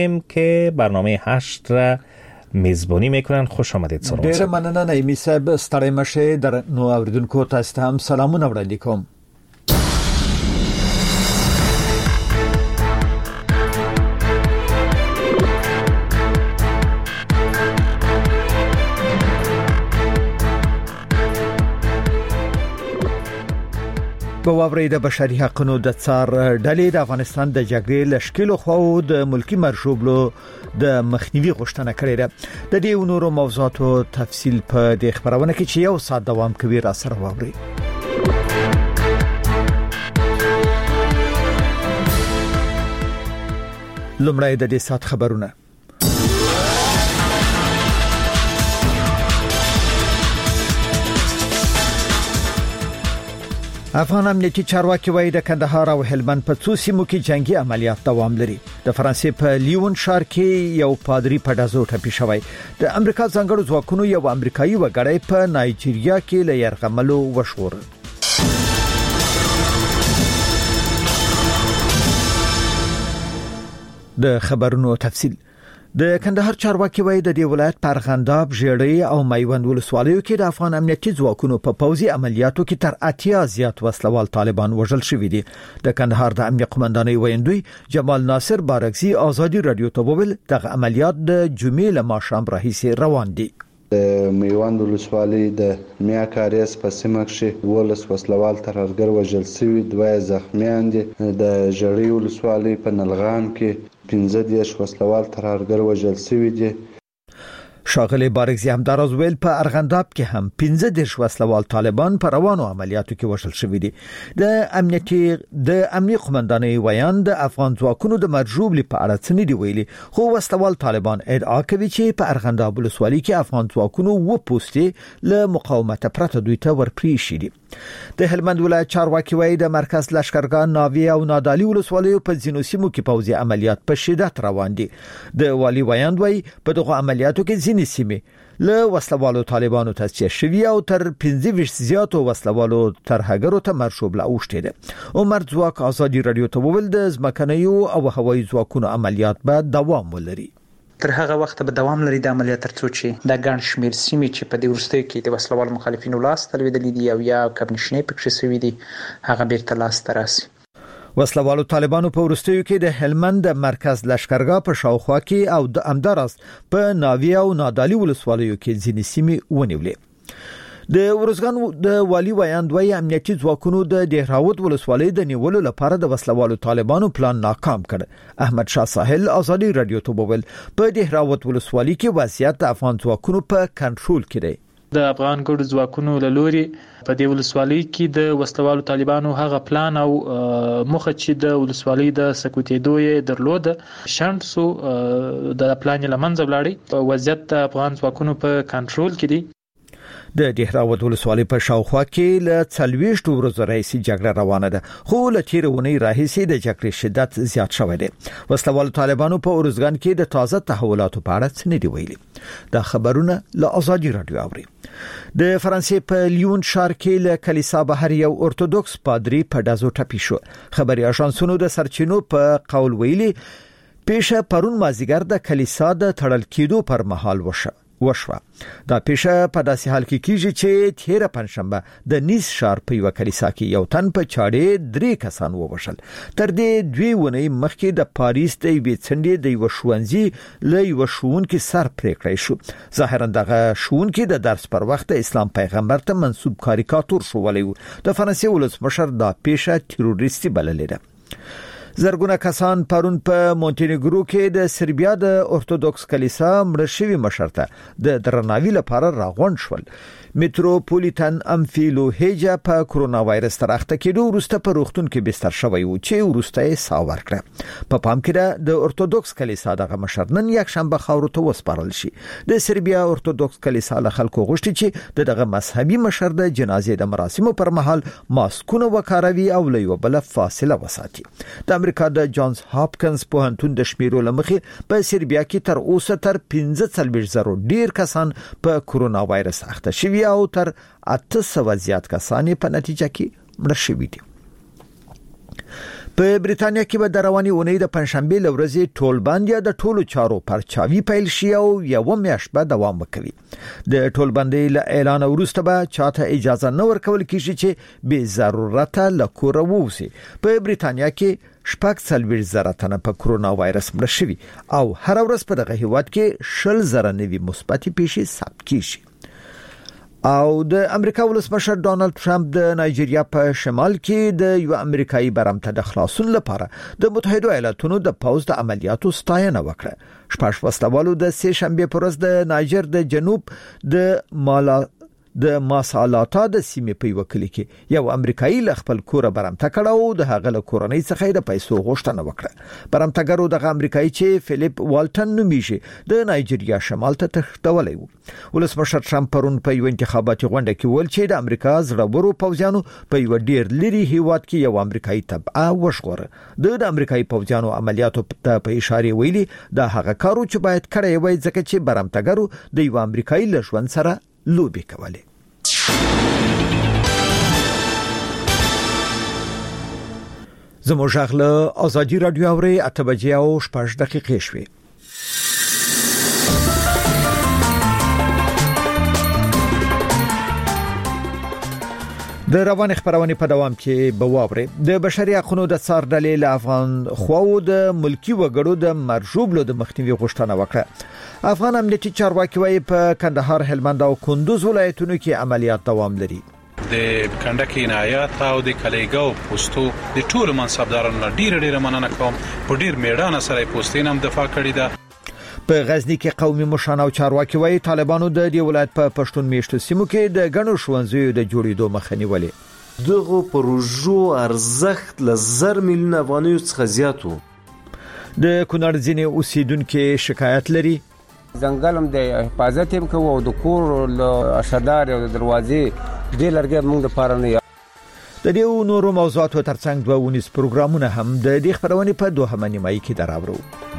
که برنامه 8 را میزبانی میکنن. خوش آمدید سروان. ډیر مننه نایمی صاحب، ستړی مشه. در نو اوریدونکو تاسو ته هم سلامونه وړاندې کوم. په واوري د بشري حقوقو د څار ډلې د افغانستان د جګړې لشکلو خو د ملکی مرشوبلو د مخنیوي غوښتنه کړې ده. د دې نورو موضوعاتو تفصیل په د خبرونه کې چې یو ساعت دوام کوي را سره واوري. لومړی د دې ساعت خبرونه. افغان امنیتي چارواکي وایي د کندهار او هلمند په څو سیمو کې جنگي عملیات دوام لري. د فرانسې په لیون ښار کې یو پادری په ډزو ټپي شوی. د امریکا ځانګړو ځواکونو یو امریکایي وګړی په نایجیریا کې له يرغملو وشور. د خبرونو تفصیل. د کندهار چارواکي وایي د دې ولایت په ارغنداب، ژړۍ او میوند ولسوالیو کې د افغان امنیتي ځواکونو په پوځي عملیاتو کې تر 80 زیات وسلوال طالبان وژل شوي دي. د کندهار د امنیت قومندانۍ ویاندوی جمال ناصر بارکزي ازادي رادیو ته وویل دغه عملیات د جمعې له ماښام راهیسې روان دي. د میوند ولسوالۍ د میا کاریس په سیمه کې 12 وسلوال ترهګر وژل شوي، 2 زخمیان دي. د ژړۍ ولسوالۍ په نلغام کې 15 وسلوال ترهګر وژل شوي دي. شاغلی بارکزی همداراز ویل په ارغنداب کې هم 15 وسلوال طالبان په روانو عملیاتو کې وژل شوي دي. د امنیت قومندانۍ ویان د افغان ځواکونو د مرجوبلي په اړه څه نه دی ویلي، خو وسلوال طالبان ادعا کوي چې په ارغنداب ولسوالۍ کې افغان ځواکونو و پوسټي له مقاومت پرته دوی ته ورپری شي دي. د هلمند ولایت چارواکي وایي د مرکز لشکرګاه ناوی او نادالی ولسوالیو په ځینو سیمو کې پوځي عملیات په شدت روان دي. د والی ویان وایي په دغه عملیاتو کې ځینې سیمې له وسلوالو طالبانو تصفیه شوي او تر 15 زیاتو وسلوالو ترهګرو ته مرشوب لا اوښتي دي. عمر ځواک ازادي رادیو ته وویل د ځمکنیو او هوایي ځواکونو عملیات به دوام ولري. تر هغه وخت به دوام لري د عملیات ترڅو چې د ګڼ شمیر سیمې چې په دې وروستیو کې د وسلوال مخالفینو لاس ته لوېدلې دي او یا کبنشنې پکې شوي دي هغه بیرته لاس ته راسي. وسلوالو طالبانو په وروستیو کې د هلمند مرکز لشکرګاه په شاوخوا کې او د امدارس په ناوی او نادالی ولسوالیو کې ځینې سیمې ونیولې. د ورزګان د والی ویاندوی امنیتي ځواکونو د دهراوت ولسوالۍ د نیولو لپاره د وسلوالو طالبانو پلان ناکام کړ. احمد شاه ساحل ازادي رادیو ته وویل په دهراوت ولسوالۍ کې وضعیت د افغان ځواکونو په کنټرول کې دی. د افغان ګډو ځواکونو له لوري په دې ولسوالۍ کې د وسلوالو طالبانو هغه پلان او مخه چې د ولسوالۍ د سکوتېدو یې درلود شند سو د پلان لمنځه ولاړی. وضعیت د افغان ځواکونو په کنټرول کې دی. د دهراوت ولسوالۍ په شاوخوا کې له 40 ورځې راهیسې جګړه روانه ده، خو له تیرونی راهیسې د جګړې شدت زیات شوی دی. وسلوال طالبانو په ورزګان کې د تازه تحولاتو په اړه څه نه دی ویلي. دا خبرونه له ازادي رادیو اوري. د فرانسې په لیون ښار کې له کلیسا بهر یو ارتودوکس پادری په ډزو ټپي شو. خبري اژانسونو د سرچینو په قول ویلي پیښه پرون مازیګر د کلیسا د تړل کېدو پر مهال وشوه. دا پیښه په داسې حال کې کیږي چې تیر پنځشنبه د نیس ښار په یو کلیسا کې یو تن په چاړې 3 کسان ووژل. تر دې 2 ونې مخکې د پاریس د یوې څنډې د یو ښوونځي له یو ښوونکي سر پرې کړی شو. ظاهرا دغه ښوونکي د درس پر وخت اسلام پیغمبر ته منسوب کاریکاتور شولی و. د فرانسې ولسمشر دا پیښه تروریستي بللې ده. زرګونه کسان پرون په مونټینیګرو کې د سربیا د ارتودوکس کلیسا مړ شوی مشرته د درناوي لپاره راغونډ شول. میټروپولیټن امفیلو هیجا په کرونا وایرس تر اخته کېدو وروسته په روغتون کې بستر شوی و چې وروسته یې ساه ورکړه. په پام کې د ارتودوکس کلیسا دغه مشر نن یک شنبه خاورو ته وسپارل شي. د سربیا ارتودوکس کلیسا له خلکو غوښتي چې دغه مذهبي مشر د جنازې د مراسمو پر مهال ماسکونه وکاروي او له یو بل فاصله وساتي. د امریکا د جانز هاپکنز پوهنتون د شمیرو لمخې په سربیا کې تر اوسه تر 15,000 ډیر کسان په کرونا وایرس اخته شوي او تر 800 زیات کسان په نتیجه کې مړ شوي دي. په بریتانیا کې به د رواني اونۍ د پنځشنبه لورځې ټولبند یا د ټولو چارو پرچاوي پیل شي او یو میاشت به دوام وکړي. د ټولبندۍ له اعلان وروسته به چاته اجازه نه ورکول کیږي چې به ضرورت له کور ووسي. په بریتانیا کې 40,000 تنه په کرونا وایرس مړ شوي او هر ورځ په دغه هیواد کې 60,000 نوي مثبت پیښې ثبت کیږي. او د امریکا ولسمشر ډونالد ټرمپ د نایجیریا په شمال کې د یو امریکایي برمته د خلاصون لپاره د متحده ایالاتونو د پوځ د عملیاتو ستاینه وکړه. شپږ وسلوالو د سه شنبه پر ورځ د نایجر د جنوب د ماسالاتا د سیمې په وکړي کې یو امریکایي ل خپل کور برمته کړه او د هغه له کورنۍ څخه د پیسو غوښتنه وکړه. برمتګرو د امریکایي چې فلیپ والټن نومیږي د نایجیریا شمال ته تښتولای و. ولسمشر ټرمپ پرون په یو انتخاباتي غونډه کې ویل چې د امریکا زړورو پوځیانو په یو ډیر لري هیواد کې یو امریکایي تبعه وشغوره. د امریکایي پوځیانو عملیاتو ته په اشاره ویلي دا هغه کارو چې باید کړی وای ځکه چې برمتګرو د یو امریکایي له ژوند سره لوبي کولې. زموږ غله ازادي رادیو اوري 8 بجې او 6 دقیقې شوي. د روان خبرونه په دوام کې بواوري د بشري حقوقو د څار ډلې له افغان خواو د ملکی وګړو د مرجوبلو د مخنیوي غوښتنه وکړه. افغان امنیتي چارواکي وايي په کندهار، هلمند او کندوز ولایتونو کې عملیات دوام لري. د کندهار عنایت او د کلیګاو پوسټو د ټولو منصبدارانو ډیره مننه کوم. په ډیر میړانه سره پوسټین هم دفاع کړې ده. په غزنی کې قومي مشران او چارواکي وايي طالبانو د دې ولایت په پښتون میشتو سیمو کې د غنو شونځیو د جوړېدو مخه نیولې. دغه پروژو ارزښت ل 10 میلیون افغانیو څخه زیات وو. د کونړ ځینې اوسیدونکو شکایت لري. ځنګلم د حفاظت هم کوو د کور له اشدار او دروازې د لرګي موږ د پاره نه. د دې نورو موضوعاتو ترڅنګ دوه ونیس پروګرامونه هم د دې خبرونه په دوه نیمایي کې دراوړو.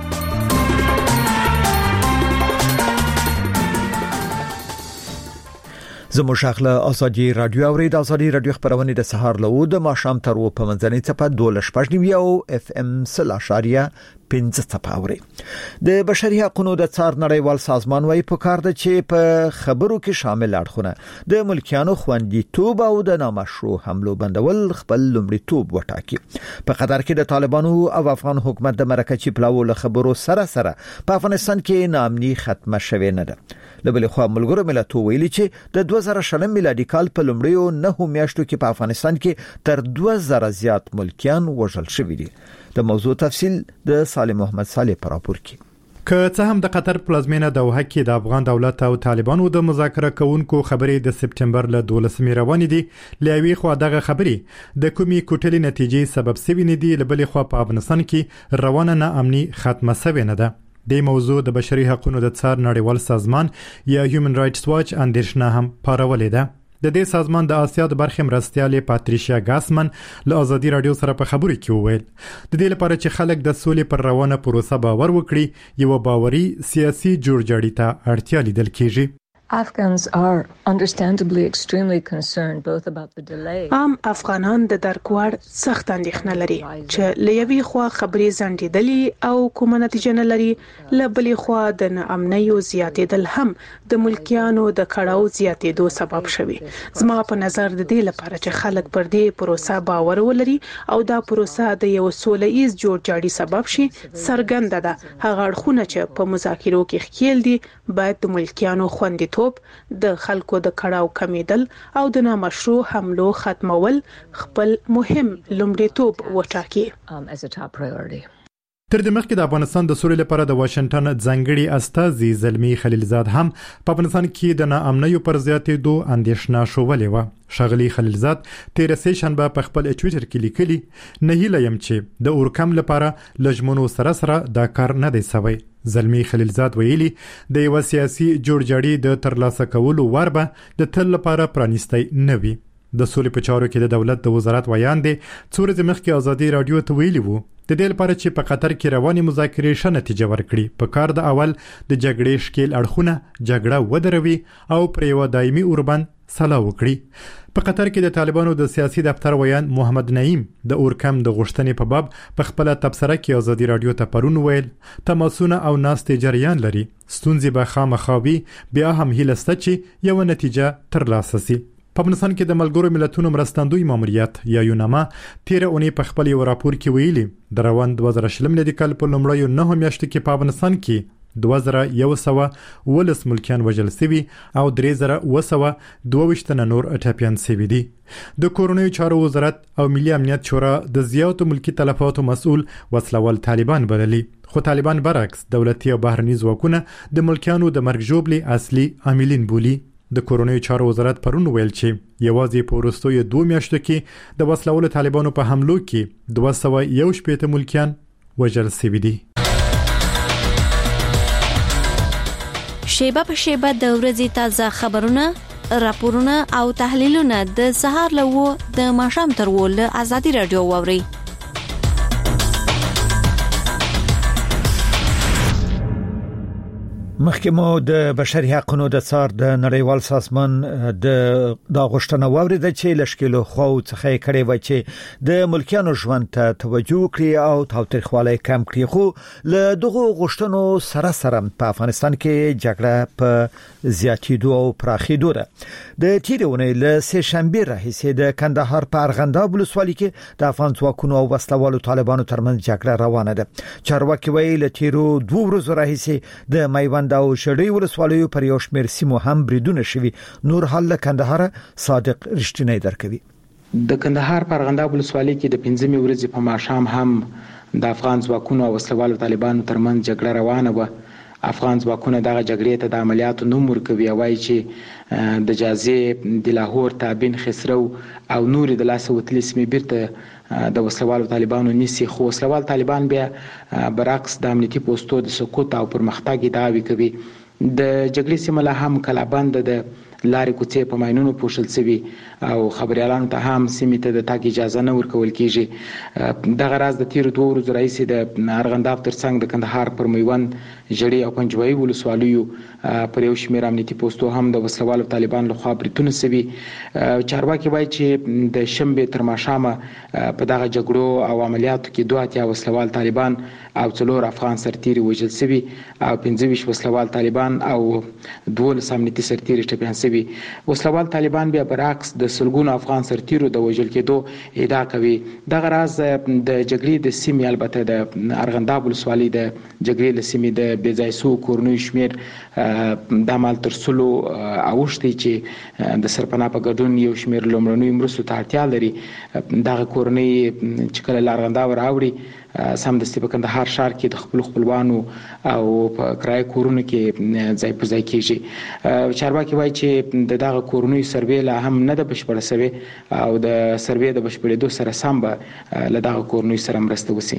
زموږ شغله ازادي رادیو اوري د ازادي رادیو خبرونه د سهار له د ماښام تر و په منځنۍ څپه 12.9 او اف ام 0.5 څپه اوري. د بشري حقوقو د څار نړیوال سازمان وايي په کار ده چې په خبرو کې شامل اړخونه د ملکیانو خوندیتوب او د نامشروع حملو بندول خپل لومړیتوب وټاکي. په قطر کې د طالبانو او افغان حکومت د مرکزي پلاو له خبرو سره په افغانستان کې نامني ختمه شوه نه ده. لبل خو ملګرو ملتونو ویلي چې د 2000 میلادي کال په لومړیو 9 میاشتو کې په افغانستان کې تر 2000 زیات ملکیان وژل شوي دي. د موضوع تفصیل د سالم محمد صالح پر راپور کې. که څه هم د قطر پلازمینه دوحه کې د افغان دولت او طالبانو د مذاکره کوونکو خبرې د سپټمبر له 12 روانې دي، لوي خو دغه خبرې د کومي کوټلې نتیجې سبب سوي نه دي. لبل خو په افغانستان کې روانه نه امني ختمه سوي نه ده. د موضوع د بشري حقوقو د څار نړیوال سازمان یا هیومن رائټس واچ اندیشنه هم پارولې ده. د دې سازمان د آسیا د برخې مرستیالې پاتریشیا ګاسمن له ازادي رادیو سره په خبرو کې وویل د دې لپاره چې خلک د سولې پر روانه پروسه باور وکړي یو باوري سیاسي جوړجاړي ته اړتیا لیدل کیږي. Afghans are understandably extremely concerned both about the delay. افغانان د درکوړ سخت اندېښنه لري چې لوي خو خبرې ځنډېدلې او کومه نتیجه نه لري. لبلې خو د ناامنیو زیاتېدل هم د ملکیانو د کړهو زیاتېدو سبب شوي. زما په نظر د دې لپاره چې خلک پر دې پروسه باور ولري او دا پروسه د یو سوله‌ایز جوړجاړي سبب شي څرګنده ده. هغه اړخونه چې په مذاکرو کې ښکېل دي باید د ملکیانو خوندیتوب، د خلکو د کړهو کمیدل او د نامشروع حملو ختمول خپل مهم لومړیتوب وټاکي. تر دې مخکې د افغانستان د سولې لپاره د واشنگټن ځانګړي استازي زلمی خلیلزاد هم په افغانستان کې د ناامنیو پر زیاتېدو اندېښنه شولې و. شغلی خلیلزاد 13 شنبه په خپل ټوئیټر کې لیکلي نه هیله يم چې د اورکم لپاره لجمنو سره دا کار نه دی سوی. زلمی خلیلزاد ویلي د یو سیاسي جوړجاړي د ترلاسه کولو وربه د تل لپاره پرانیستی نه وي. د سولې په چارو کې د دولت د وزارت ویان دي څو ورځې مخکې ازادي رادیو ته ویلي وو د دې لپاره چې په قطر کې رواني مذاکرې ښه نتیجه ورکړي په کار د اول د جګړې شکیل اړخونه جګړه ودروي او پر یو دایمي اوربند سلا وکړي. په قطر کې د طالبانو د سیاسي دفتر ویان محمد نعیم د اورکم د غوښتنې په باب په خپل تبصره کې ازادي رادیو ته پرون ویل تماسونه او ناستې جریان لري، ستونزې به خامخاوي، بیا هم هیله شته چې یو نتیجه ترلاسه شي. په افغانستان کې د ملګرو ملتونو مرستندوی ماموریت یا یوناما تیر اونۍ په خپل یو راپور کې ویلي د روان 2020 میلادي کال په لومړیو 9 میاشتو کې په افغانستان کې 2112 ملکیان وژل شوي او 3722 تنه نور ټپیان شوي دي. د کورونیو چارو وزارت او ملي امنیت شورا د زیاتو ملکی تلفاتو مسؤل وسلوال طالبان بللي، خو طالبان برعکس دولتي او بهرني ځواکونه د ملکیانو د مرګ ژوبلې اصلي عاملین بولي. د کورونیو چارو وزارت پرون ویل چې یوازې په وروستیو 2 میاشتو کې د وسلوال طالبانو په حملو کې 211 ملکیان وژل شوي دي. شیبه په شیبه د ورځې تازه خبرونه، راپورونه او تحلیلونه د سهار له د ماښام تر ول ازادي رادیو واوري. محکمه د بشري حقوقو د څار د نړیوال سازمان د غوښتنه وورید چې لشکلو خو څخه کړي و چې د ملکیانو ژوند ته توجه کړي او تاوتریخوالی کم کړي، خو له دغه غوښتنو سره په افغانستان کې جګړه په زیاتېدو او پراخېدو ده. د تیرونې له سه شنبه راهیسې د کندهار په ارغنداب ولسوالۍ کې د افغان ځواکونو او وسلوالو طالبانو ترمنځ جګړه روانه ده. چارواکي ویلي له تیرو 2 ورځې راهیسې د میوند او شړې ولسوالیو پر یو شمېر سیمو هم بریدونه شوي. نور حال له کندهار صادق رښتینی درکوي. د کندهار په ارغنداب ولسوالۍ کې د 15 ورځې په ماښام هم د افغان ځواکونو او وسلوالو طالبانو ترمنځ جګړه روانه و. افغان ځواکونه دغه جګړې ته د عملیاتو نوم ورکوي او وايي چې د جازې د لاهور تابین خسرو او نور د لاسه وتلې سیمې بیرته د وسلوالو طالبانو نیسي، خو وسلوال طالبان بیا برعکس د امنیتي پوسټو د سقوط او پرمختګ دعوی کوي. د جګړې سیمه له هم کلابند د لارې کوڅې په ماینونو پوښل شوي او خبريالانو ته هم سیمې ته د تګ اجازه نه ورکول کیږي. دغه راز د تیر 2 ورځې راهیسې د ارغنداب ترڅنګ د کندهار پر میوند، جړې او پنجوایي ولسوالیو پر یو شمېر امنیتي پوسټو هم د وسلوالو طالبان لخوا بریدونه شوي. چارواکي وایي چې د شنبې تر ماښامه په دغه جګړو او عملیاتو کې 2 وسلوال طالبان او 4 افغان سرتیري وژل شوي او 25 وسلوال طالبان او 12 امنیتي سرتیري ټپیان شوي. وسلوال طالبان بیا برعکس د سلګونو افغان سرتیرو د وژل کېدو ادعا کوي. دغه راز د جګړې د سیمې، البته د ارغنداب ولسوالۍ د جګړې له سیمې د بېځایسو کورنیو شمېر د عمل تر سلو اوښتي چې د سرپناه په ګډون یو شمېر لومړنیو مرستو ته اړتیا لري. دغه کورنۍ چې کله له ارغنداب راوړي سمدستي په کندهار ښار کې د خپلوانو او په کرایه کورونو کې ځای په ځای کېږي. چارواکي وایي چې دغه کورنیو سروې لا هم نه ده بشپړه شوې او د سروې د بشپړېدو سره سم به له دغه کورنیو سره مرسته وشي.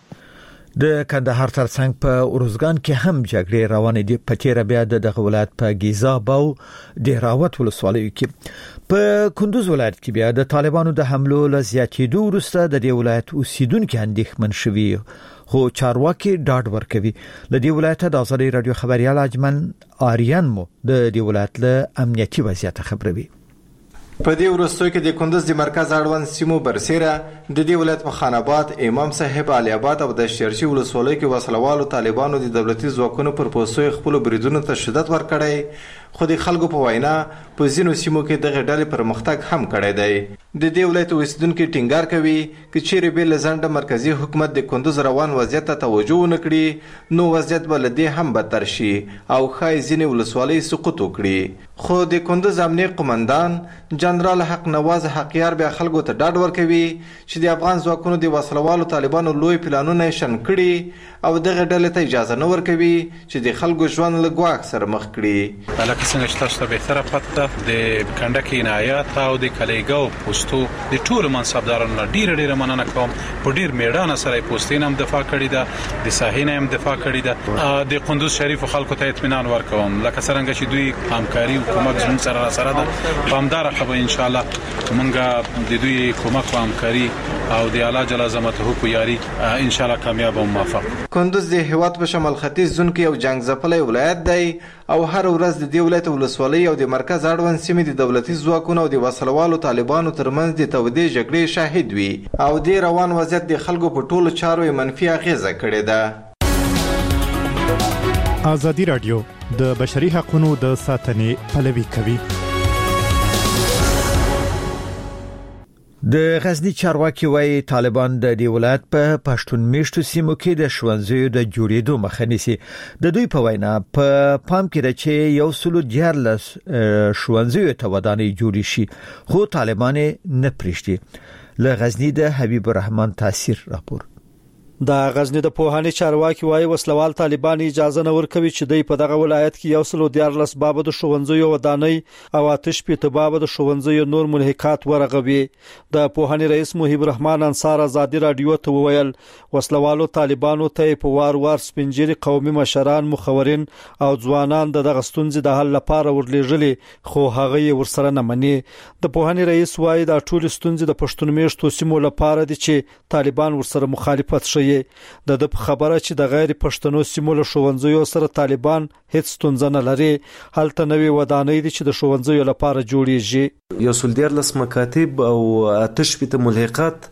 د کندهار ترڅنګ په اورزګان کې هم جګړې روانې دي. په تیر بیا د ولایت په ګیزاب او دهراوت ولسوالیو کې، په کندوز ولایت کې بیا د طالبانو د حملو له زیاتېدو وروسته د دې ولایت اوسیدونکو اندېښمن شوي، خو چارواکي ډاډ ورکوي. له دې ولایت د ازادي رادیو خبريال اجمل آریان مو د دې ولایت له امنیتي وضعیت خبروي. په دې وروستیو کې د کندوز د مرکز اړوند سیمو برسېره د دې ولایت په خان آباد، امام صاحب، علي آباد او د شیرشي ولسوالیو کې وسلوالو طالبانو د دولتي ځواکونو پر پوستو خپل بریدونو ته شدت ورکړی، خو د خلکو په وینا په ځینو سیمو کې دغه ډلې پرمختګ هم کړی دی. د دې ولایت اوسیدونکو ټینګار کوي چې چیرې به لزنده مرکزی حکومت د کندوز روان وضعیت ته توجه ونکړي نو وضعیت به لدې هم بدتر شي او خای ځینې ولسوالۍ سقوط وکړي. خو د کندوز امنیه قومندان جنرال حق نواز حقیار بیا خلکو ته ډاډ ورکوي چې د افغان ځواکونو د وسلوالو طالبانو لوی پلانونه شن کړي او دغه ډلې ته اجازه نه ورکوي چې د خلکو ژوند له ګواښ سره مخ کړي. لکه څنګه چې تاسو ته بهتره پته د کنډک عنایت او د کلیګاو پوسټو د ټولو منصبدارانو ډیره مننه کوم. په ډیر میډان سره پوسټین هم دفاع کړی ده، د ساحین هم دفاع کړی ده. د قندوز شریف خلکو ته اطمینان ورکوم لکه څنګه چې دوی همکاري او کومک زموږ سره ده. په همدار خبره ان شاء الله مونږه د دوی کومک او همکاري او د اعلی جل عظمته په یاري ان شاء الله کامیاب او موفق. کندوز د هیواد په شمال ختیځ زون کې یو جنگ ځپلی ولایت دی او هر ورځ د دې ولایت ولسوالۍ او د مرکز اړوند سیمې د دولتي ځواکونو او د وسلوالو طالبانو ترمنځ د تودې جګړې شاهد وي او د روان وضعیت د خلکو په ټولو چارو منفي اغیزه کړې ده. ازادي رادیو د بشري حقوقو د ساتنې پلوي کوي. د غزنی چارواکي وايي طالبان د دې ولایت په پښتون میشتو سیمو کې د ښوونځیو د جوړېدو مخه نیسي. د دوی په وینا په پام کې ده چې یو سلو دیارلس ښوونځیو ته ودانۍ جوړې شي خو طالبان نه پریږدي. له غزنی د حبیب الرحمن تاثیر راپور. د غزنی د پوهاني چارواکي وايي وسلوال طالبان اجازه نه ورکوي چې دوی په دغه ولایت کې یو سلو دیارلس باب د ښوونځیو ودانۍ او آتش په باب د ښوونځیو نور ملحقات ورغوي. د پوهاني رئیس محیب الرحمن انصار ازادي رادیو ته وویل وسلوالو طالبانو ته په وار سپنجيري قومي مشران مخورین او ځوانان دغه ستونزې د حل لپاره ورلېږلي خو هغه ورسره نه مني. د پوهاني رئیس وايي دا ټول ستونزې د پښتون میشتو سیمو لپاره دي چې طالبان ورسره مخالفت شي. د خبره چې د غیر پښتنو سیمو له ښوونځیو سره طالبان هیڅ ستونزه نه لري هلته نوې ودانۍ دي چې د ښوونځیو لپاره جوړیږي. یو سل دیارلس مکاتب او آتش په ملحقات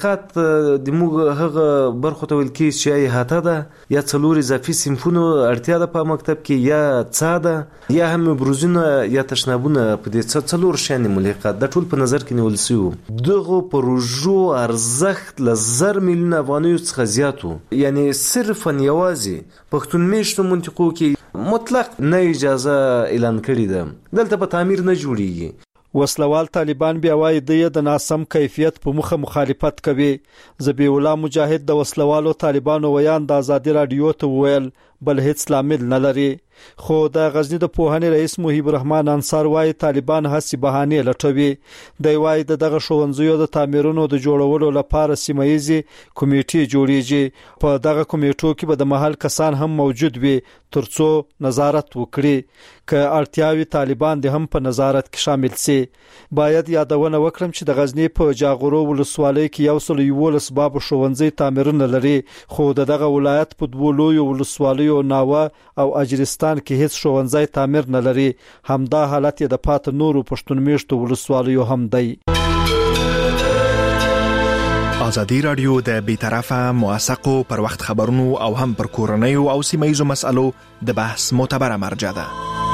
د موږ هغه برخو ته ویل کی چې هاته ده یا څلور اضافي صنفونو اړتیا ده په مکتب کې یا څاده یا هم بروزونه یا تشنابونه په دې څلور شان ملحقات د ټول په نظر کې نیول شوی. دغه پروژو ارزښت ل 10 میلیون افغانیو څخه زیاتو یعنی صرفا یوازې پښتون میشتو منطقو کې مطلق نه اجازه اعلان کړی ده دلته په تعمیر نه جوړیږي. وسلوال طالبان بیا وايي د ناسم کیفیت په مخالفت کوي. ذبیح الله مجاهد د وسلوالو طالبانو ویان د ازادي رادیو ته ویل بل هیڅ لامل نه لري. خو د غزنی د پوهاني رئیس محیب الرحمن انصار وايي طالبان هڅې بهانه لټوي. دی وايي دغه ښوونځیو د تعمیرونو د جوړولو لپاره سیمایي کمیټې جوړیږي. په دغه کمیټو کې به د محل کسان هم موجود وي ترڅو نظارت وکړي. که اړتیاوي طالبان د هم په نظارت کې شامل سي. باید یادونه وکړم چې د غزنی په جاغورو ولسوالۍ کې یو سل یولس باب ښوونځي تعمیرونه لري خو دغه ولایت په دوه لوی ولسوالیو ناوه او اجرستان کې هیڅ ښوونځي تعمیر نه لري. همدا حالت د پات نورو پښتون میشتو ولسوالیو هم دی. ازادي رادیو د بیطرفه موثقو پر وخت خبرونو او هم پر کورنیو او سیمایي مسالو د بحث معتبره مرجع ده.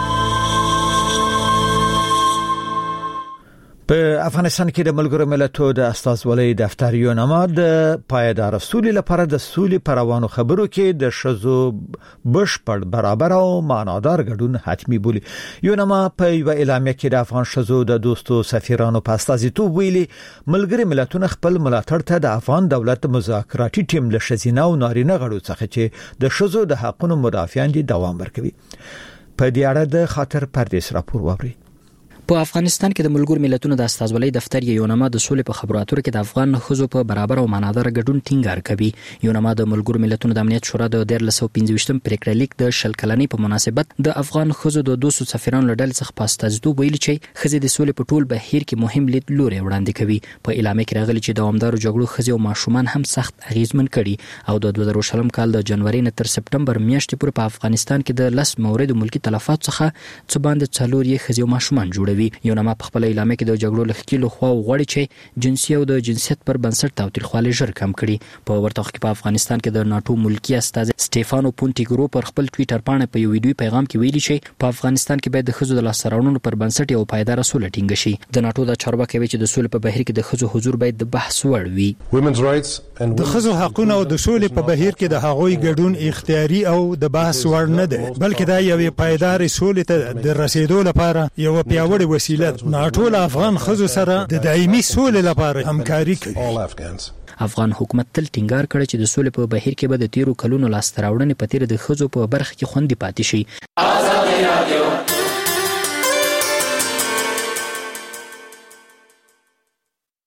په افغانستان کې د ملګرو ملتونو د استازولۍ دفتر یونما د پایدار سولې لپاره د سولې پروانو خبرو کې د شذو بشپړ برابر او معنادار ګډون حتمی بولی. یونما په یو اعلامیه کې د افغان شذو د دوستو سفیرانو په استازیتوب ویلي ملګري ملتونه خپل ملاتړ ته د افغان دولت مذاکراتي ټیم له شزینه او نارینه غړو څخه چې د شذو د حقونو مدافعان دي دوام ورکوي. په دې اړه د خاطر پردیس راپور ووري. په افغانستان کې د ملګرو ملتونو د استازولۍ دفتر یونما د سولې په خبرو اترو کې د افغان ښځو په برابر او معنادار ګډون ټینګار کوي. یونما د ملګرو ملتونو د امنیت شورا د 1325 پریکړه لیک د شل کلنۍ په مناسبت د افغان ښځو د 200 سفیرانو له ډلې څخه په استازیتوب ویلي چې ښځې د سولې په ټول بهیر کې مهم لید لوري وړاندې کوي. په اعلامیه کې راغلي چې دوامدارو جګړو ښځې او ماشومان هم سخت اغیزمن کړي او د 2000 کال د جنوري نه تر سپټمبر میاشتې پورې په افغانستان کې د 10 موردو ملکی تلفات څخه څه باندې 4 یې ښځې او ماشومان جوړوي. یونما په خپل اعلامیه کې د جګړو لخوا خو غوړي چې جنسي او د جنسیت پر بنسټ تاوتریخوالی ژر کم کړي. په ورته وخت کې په افغانستان کې د ناتو ملکی استاذ سټيفانو پونټیګرو پر خپل ټوئیټر باندې په یو ویډیو پیغام کې ویلي چې په افغانستان کې باید د ښځو د لاسته پر بنسټ یو پایدار سوله ټینګ شي. د ناتو د چارواکي وی چې د سولې په بهیر کې د ښځو حضور باید د بحث وړ وي. د ښځو حقونه او د سولې په بهیر کې د هغوی ګډون اختیاري او د بحث وړ نه دی بلکې دا یو پایدار سولې ته د رسیدو لپاره یو پیاوړی وسیله ده. ټول افغان ښځو سره د دایمي سولې لپاره همکاري کوي. افغان حکومت تل ټینګار کړی چې د سولې په بهیر کې به د تیرو کلونو لاسته راوړنې په تیر د ښځو په برخه کې خوندي پاتې شي. ازادي رادیو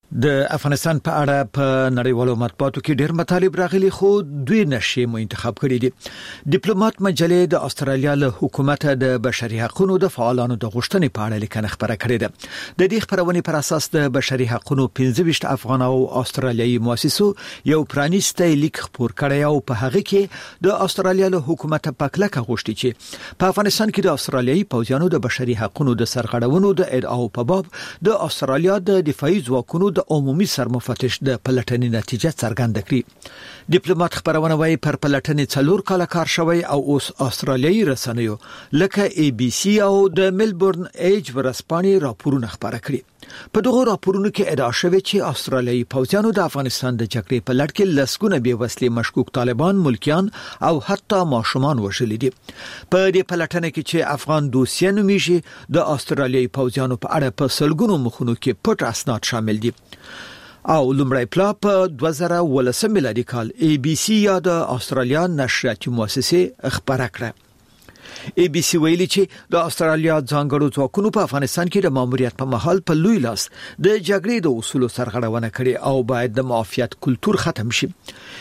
د افغانستان په اړه په نړیوالو مطبوعاتو کې ډېر مطالب راغلي خو دوی نشي مو انتخاب کړی دي ډیپلوماټ مجلې د استرالیا له حکومت د بشري حقوقو د فعالانو د غوښتنې په اړه لیکنه خبره کړې ده د دې خبرونې پر اساس د بشري حقوقو 15 افغان او استرالیایي مؤسسو یو پرانیسته لیک خبر کړی او په هغه کې د استرالیا له حکومت په کلکه غوښتي چې په افغانستان کې د استرالیایي پوځیانو د بشري حقوقو د سرغړونو د ادعاو په باب د استرالیا د دفاعي ځواکونو د عمومي سرمفتش د پلټنې نتیجه څرګنده کړې ډیپلوماټ خبرونه وايي پر پلټنې 4 کال کار شوی او اوس استرالیایي رسنیو لکه ای بي سي او د ملبورن ایج ورسپانې راپورونه خبره کړي په دغه راپورونو کې ادعا شوې چې استرالیایي پوځیانو د افغانستان د جګړې په لړ کې لسګونه بې وسلې مشکوک طالبان ملکیان او حتی ماشومان وژلي دي په دې پلټنه کې چې افغان دوسیه نومیږي د استرالیایي پوځیانو په اړه په سلګونو مخونو کې پټ اسناد شامل دي او لومړی پلا په 2018 میلادي کال ای بي سي یا د استرالیا نشریاتي مؤسسه خبره کړه ای بي سي ویلي چې د استرالیا ځانګړو ځواکونو په افغانستان کې د ماموریت په محل په لوی لاس د جګړې د اصولو سرغړونه کړې او باید د معافیت کلتور ختم شي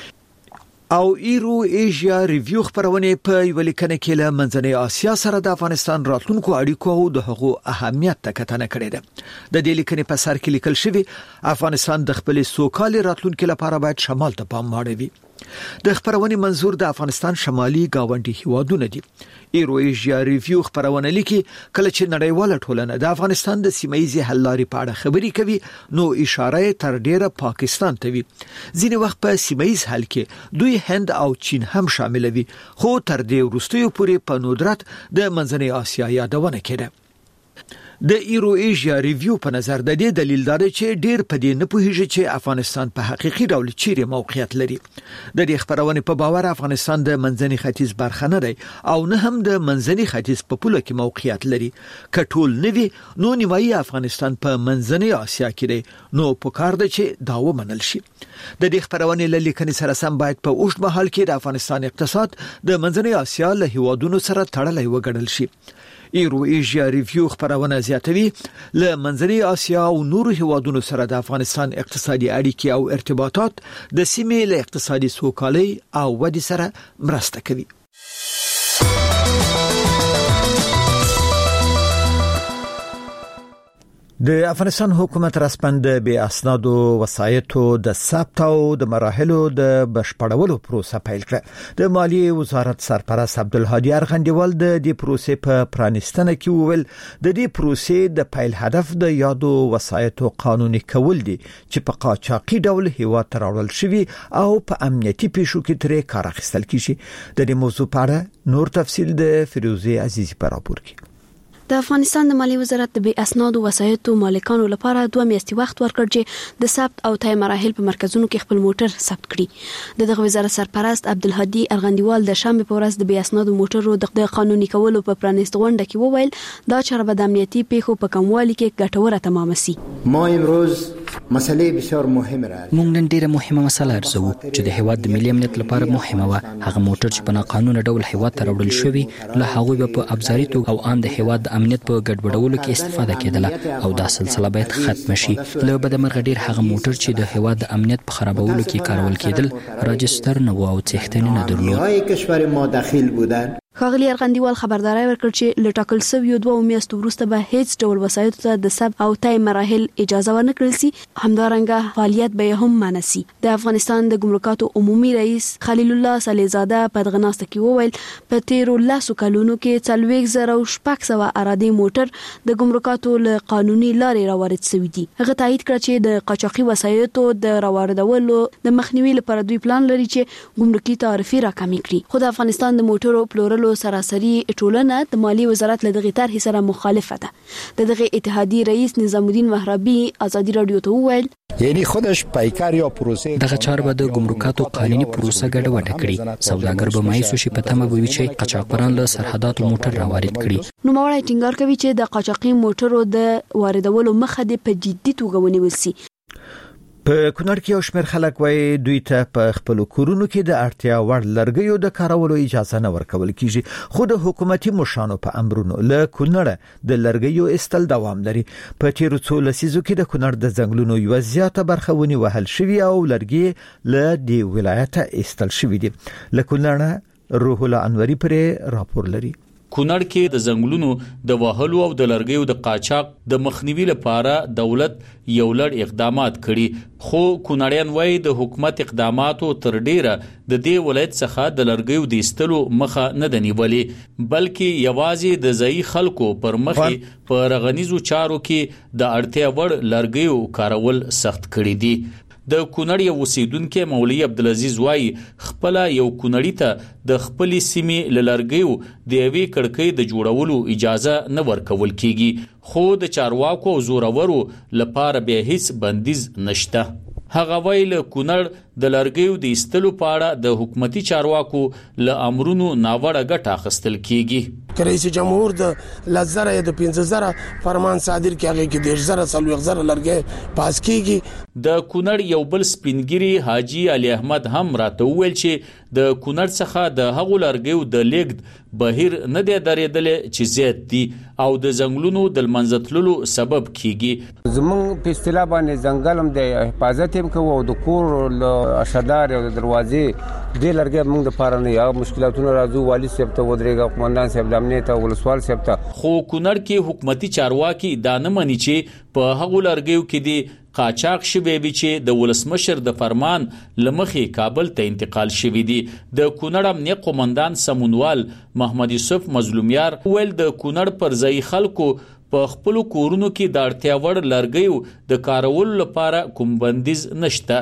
او ایرو ایشیا ریویو خبرونه په یو لیکنه کې له منځنۍ اسیا سره د افغانستان راتلونکو اړیکو او د هغو اهمیت ته کتنه کړې ده د دې لیکنې په سر کې لیکل شوی افغانستان د خپل سوکالي راتلونکو لپاره باید شمال ته پام واړوي د خبرونې منظور د افغانستان شمالي گاونډي هیوادونه دي ایرو ایشیا ریویو خبرونه لیکي کله چې نړیواله ټولنه د افغانستان د سیمایي حل لارې په اړه خبري کوي نو اشاره تر ډیره پاکستان ته وي ځینې وخت په سیمایي حل کې دوی هند او چین هم شامل وي خو تر دې وروستیو پورې په ندرت د منځنۍ اسیا یادونه کړي د ایرو ایشیا ریویو په نظر د دې دلیل دا دی چې ډیر په دې نه پوهیږي چې افغانستان په حقيقي ډول چیرې موقعیت لري د دې خبرونه په باور افغانستان د منځني ختیځ برخه نه دی او نه هم د منځني ختیځ په پوله کې موقعیت لري کټول نوي نو نیمایي افغانستان په منځني اسیا کې دی نو په کار دی چې دا ومنل شي د دې خبرونه له لیکنې سره سم باید په اوږد مهال کې د افغانستان اقتصاد د منځني اسیا له هیوادونو سره تړلې وګڼل شي ایرو ایشیا ریویو خبرونه زیاتوي له منځنۍ اسیا او نورو هیوادونو سره د افغانستان اقتصادي اړیکې او ارتباطات د سیمې له اقتصادي سوکالۍ او ودې سره مرسته کوي د افغانستان حکومت رسپند به اسناد او وسایطو د ثبت او د مراحلو د بشپړولو پروسه پیل کړه د مالیې وزارت سرپرست عبدالهادي ارغندیوال د دې پروسې په پرانیستنه کې وویل د دې پروسې د پیل هدف د یادو وسایطو قانوني کول دي چې په قاچاقي ډول هیواد ته راوړل شوی او په امنیتي پیښو کې ترې کار اخیستل کیږي د دې موضوع په اړه نور تفصیل د فیروزه عزیزی په راپور کې د افغانستان د مالیې وزارت د بې اسنادو وسایطو مالکانو لپاره 2 میاشتې وخت ورکړ چې د ثبت او تای مراحل په مرکزونو کې خپل موټر ثبت کړي دغه وزارت سرپرست عبدالهادي ارغندیوال د شنبه په ورځ د بې اسنادو موټرو د قانوني کولو په پرانیست غونډه کې وویل دا چاره به د امنیتي پیښو په کموالي کې ګټوره تمام شي ما امروز مسئله بسیار مهمه را موږ نن ډیره مهمه مسله ارزو چې د هیواد د ملي امنیت لپاره مهمه و هغه موټر چې په قانوني ډول هیواد ته راوړل شوی له هغه په ابزاري توګه او ان د هیواد امنیت په ګډوډولو کې استفاده کېدله او دا سلسله باید ختم شي له بدمرغ ډیر هغه موټر چې د هیواد د امنیت په خرابولو کې کارول کېدل راجستر نه و او څښتنه نه درلود کشور ما داخل بودن خاغلی ارغندیوال خبرداري ورکړ چې لټاکل سویو 2 میاشتو وروسته به هیڅ ډول وسایطو ته د ثبت او تای مراحل اجازه ورنکړل شي همدارنګه فعالیت به هم منسي د افغانستان د ګمرکاتو عمومي رئیس خلیل الله صلیزاده په دغناسته کې وویل په 13 کلونو کې 40,600 اراده موټر د ګمرکاتو له قانوني لارې راوړل شوی دي هغه تایید کړ چې د قاچاقي وسایطو د راوړدولو د مخنیوي لپاره دوی پلان لري چې ګمرکي تعرفي راکمې کړي خو د افغانستان د موټرو پلورلو سراسري ټولنه د مالیې وزارت له دغه طرحې سره مخالفه ده د دغه اتحادیې رئیس نظام الدین وهرابي ازادي رادیو ته وویل یعنی خودش پیکار یا پروسه دغه چاره به د ګمرکاتو قانوني پروسه ګډوډه کړي سوداګر به مایوس شي په تمه وي چې قاچاقبران له سرحداتو موټر راوارد کړي نو مورای ټینګار کوي چې د قاچاقي موټرو د واردولو مخه د په جدي توګه ونیول شي په کونړ کې یو شمېر خلک وایي دوی ته په خپل کورونو کې د اړتیا وړ لرګیو د کارولو اجازه نه ورکول کیږي، خو د حکومتي مشانو په امرونو له کونړ د لرګیو استل دوام لري. په تیرو څو لسیزو کې د کونړ د ځنګلونو یو زیاته برخه ونی وهل شوی او لرګي له دې ولایت استل شوی دي. له کونړ روح الله انوري پرې راپور لري. کونړ کې د ځنګلونو د وهلو او د لرګیو د قاچاق د مخنیوي لپاره دولت یو لړ اقدامات کړي، خو کونړیان وایي د حکومت اقداماتو تر ډیره د دې ولایت څخه د لرګیو د ایستلو مخه نه دی نیولې، بلکې یوازې د ځایي خلکو پر مخې په رغنیزو چارو کې د اړتیا وړ لرګیو کارول سخت کړي دي. د کونړ یو اوسیدونکو مولوی عبدالعزیز وایي خپل یو کونړی ته د خپل سیمې لرګیو د یوې کړکۍ د جوړولو اجازه نه ورکول کیږي، خو د چارواکو او زورورو لپاره به هیڅ بندیز نشته. هغه ویل کونړ د لرګیو د ایستلو په اړه د حکومتي چارواکو له امرونو ناوړه ګټه اخیستل کیږي. رئیس جمهور د 10,000 یا د 15,000 فرمان صادر کیږي کې 10,000 لرګي پاس کیږي. د کونړ یو بل سپینګری حاجی علي احمد هم راته ویل چې د کونړ څخه د هغو لرګیو د لیږد بهیر نه دی درېدل چې زیات دي او د ځنګلونو د منځتللو سبب کیږي. زمون په اصطلاح باندې ځنګل هم د حفاظت هم کوو د کور اشدار او د دروازې د لرګي موږ د پاره نه یا مشکلاتونه راځو والی صاحب ته ودرېګا قومندان صاحب د امنیت او ولسوال صاحب ته. خو کونړ کې حکومتي چارواکي دا نه مني چې په هغو لرګیو کې دي قاچاق شوی وي چې د ولسمشر د فرمان لمخې کابل ته انتقال شوی دی. د کونړ امنیت قومندان سمونوال محمد یوسف مظلومیار ویل د کونړ پر ځای خلکو په خپل کورونو کې د اړتیا وړ لرګیو د کارولو لپاره کوم بندیز نشته.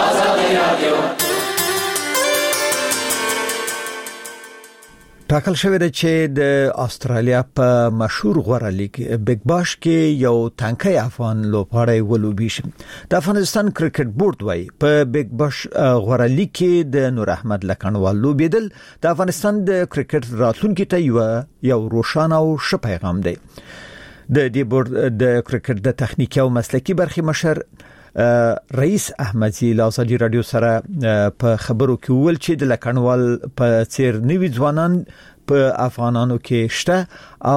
ټاکل شوی دی چې د استرالیا په مشهور غوړه لیگ بیگ باش کې یو تانکی افغان لوبغاړی ولوبي شي. د افغانستان کرکټ بورډ وايي په بیگ باش غوړه لیگ کې د نور احمد لکنوال لوبیدل د افغانستان د کرکټ راتلونکي ته یو روښانه او ښه پیغام دی. د دې بورډ د کرکټ د تخنیکی او مسلکی برخې مشر رئیس احمدزی له ازادي رادیو سره په خبرو کې ویل چې د لکنوال په څیر نوي ځوانان په افغانانو کې شته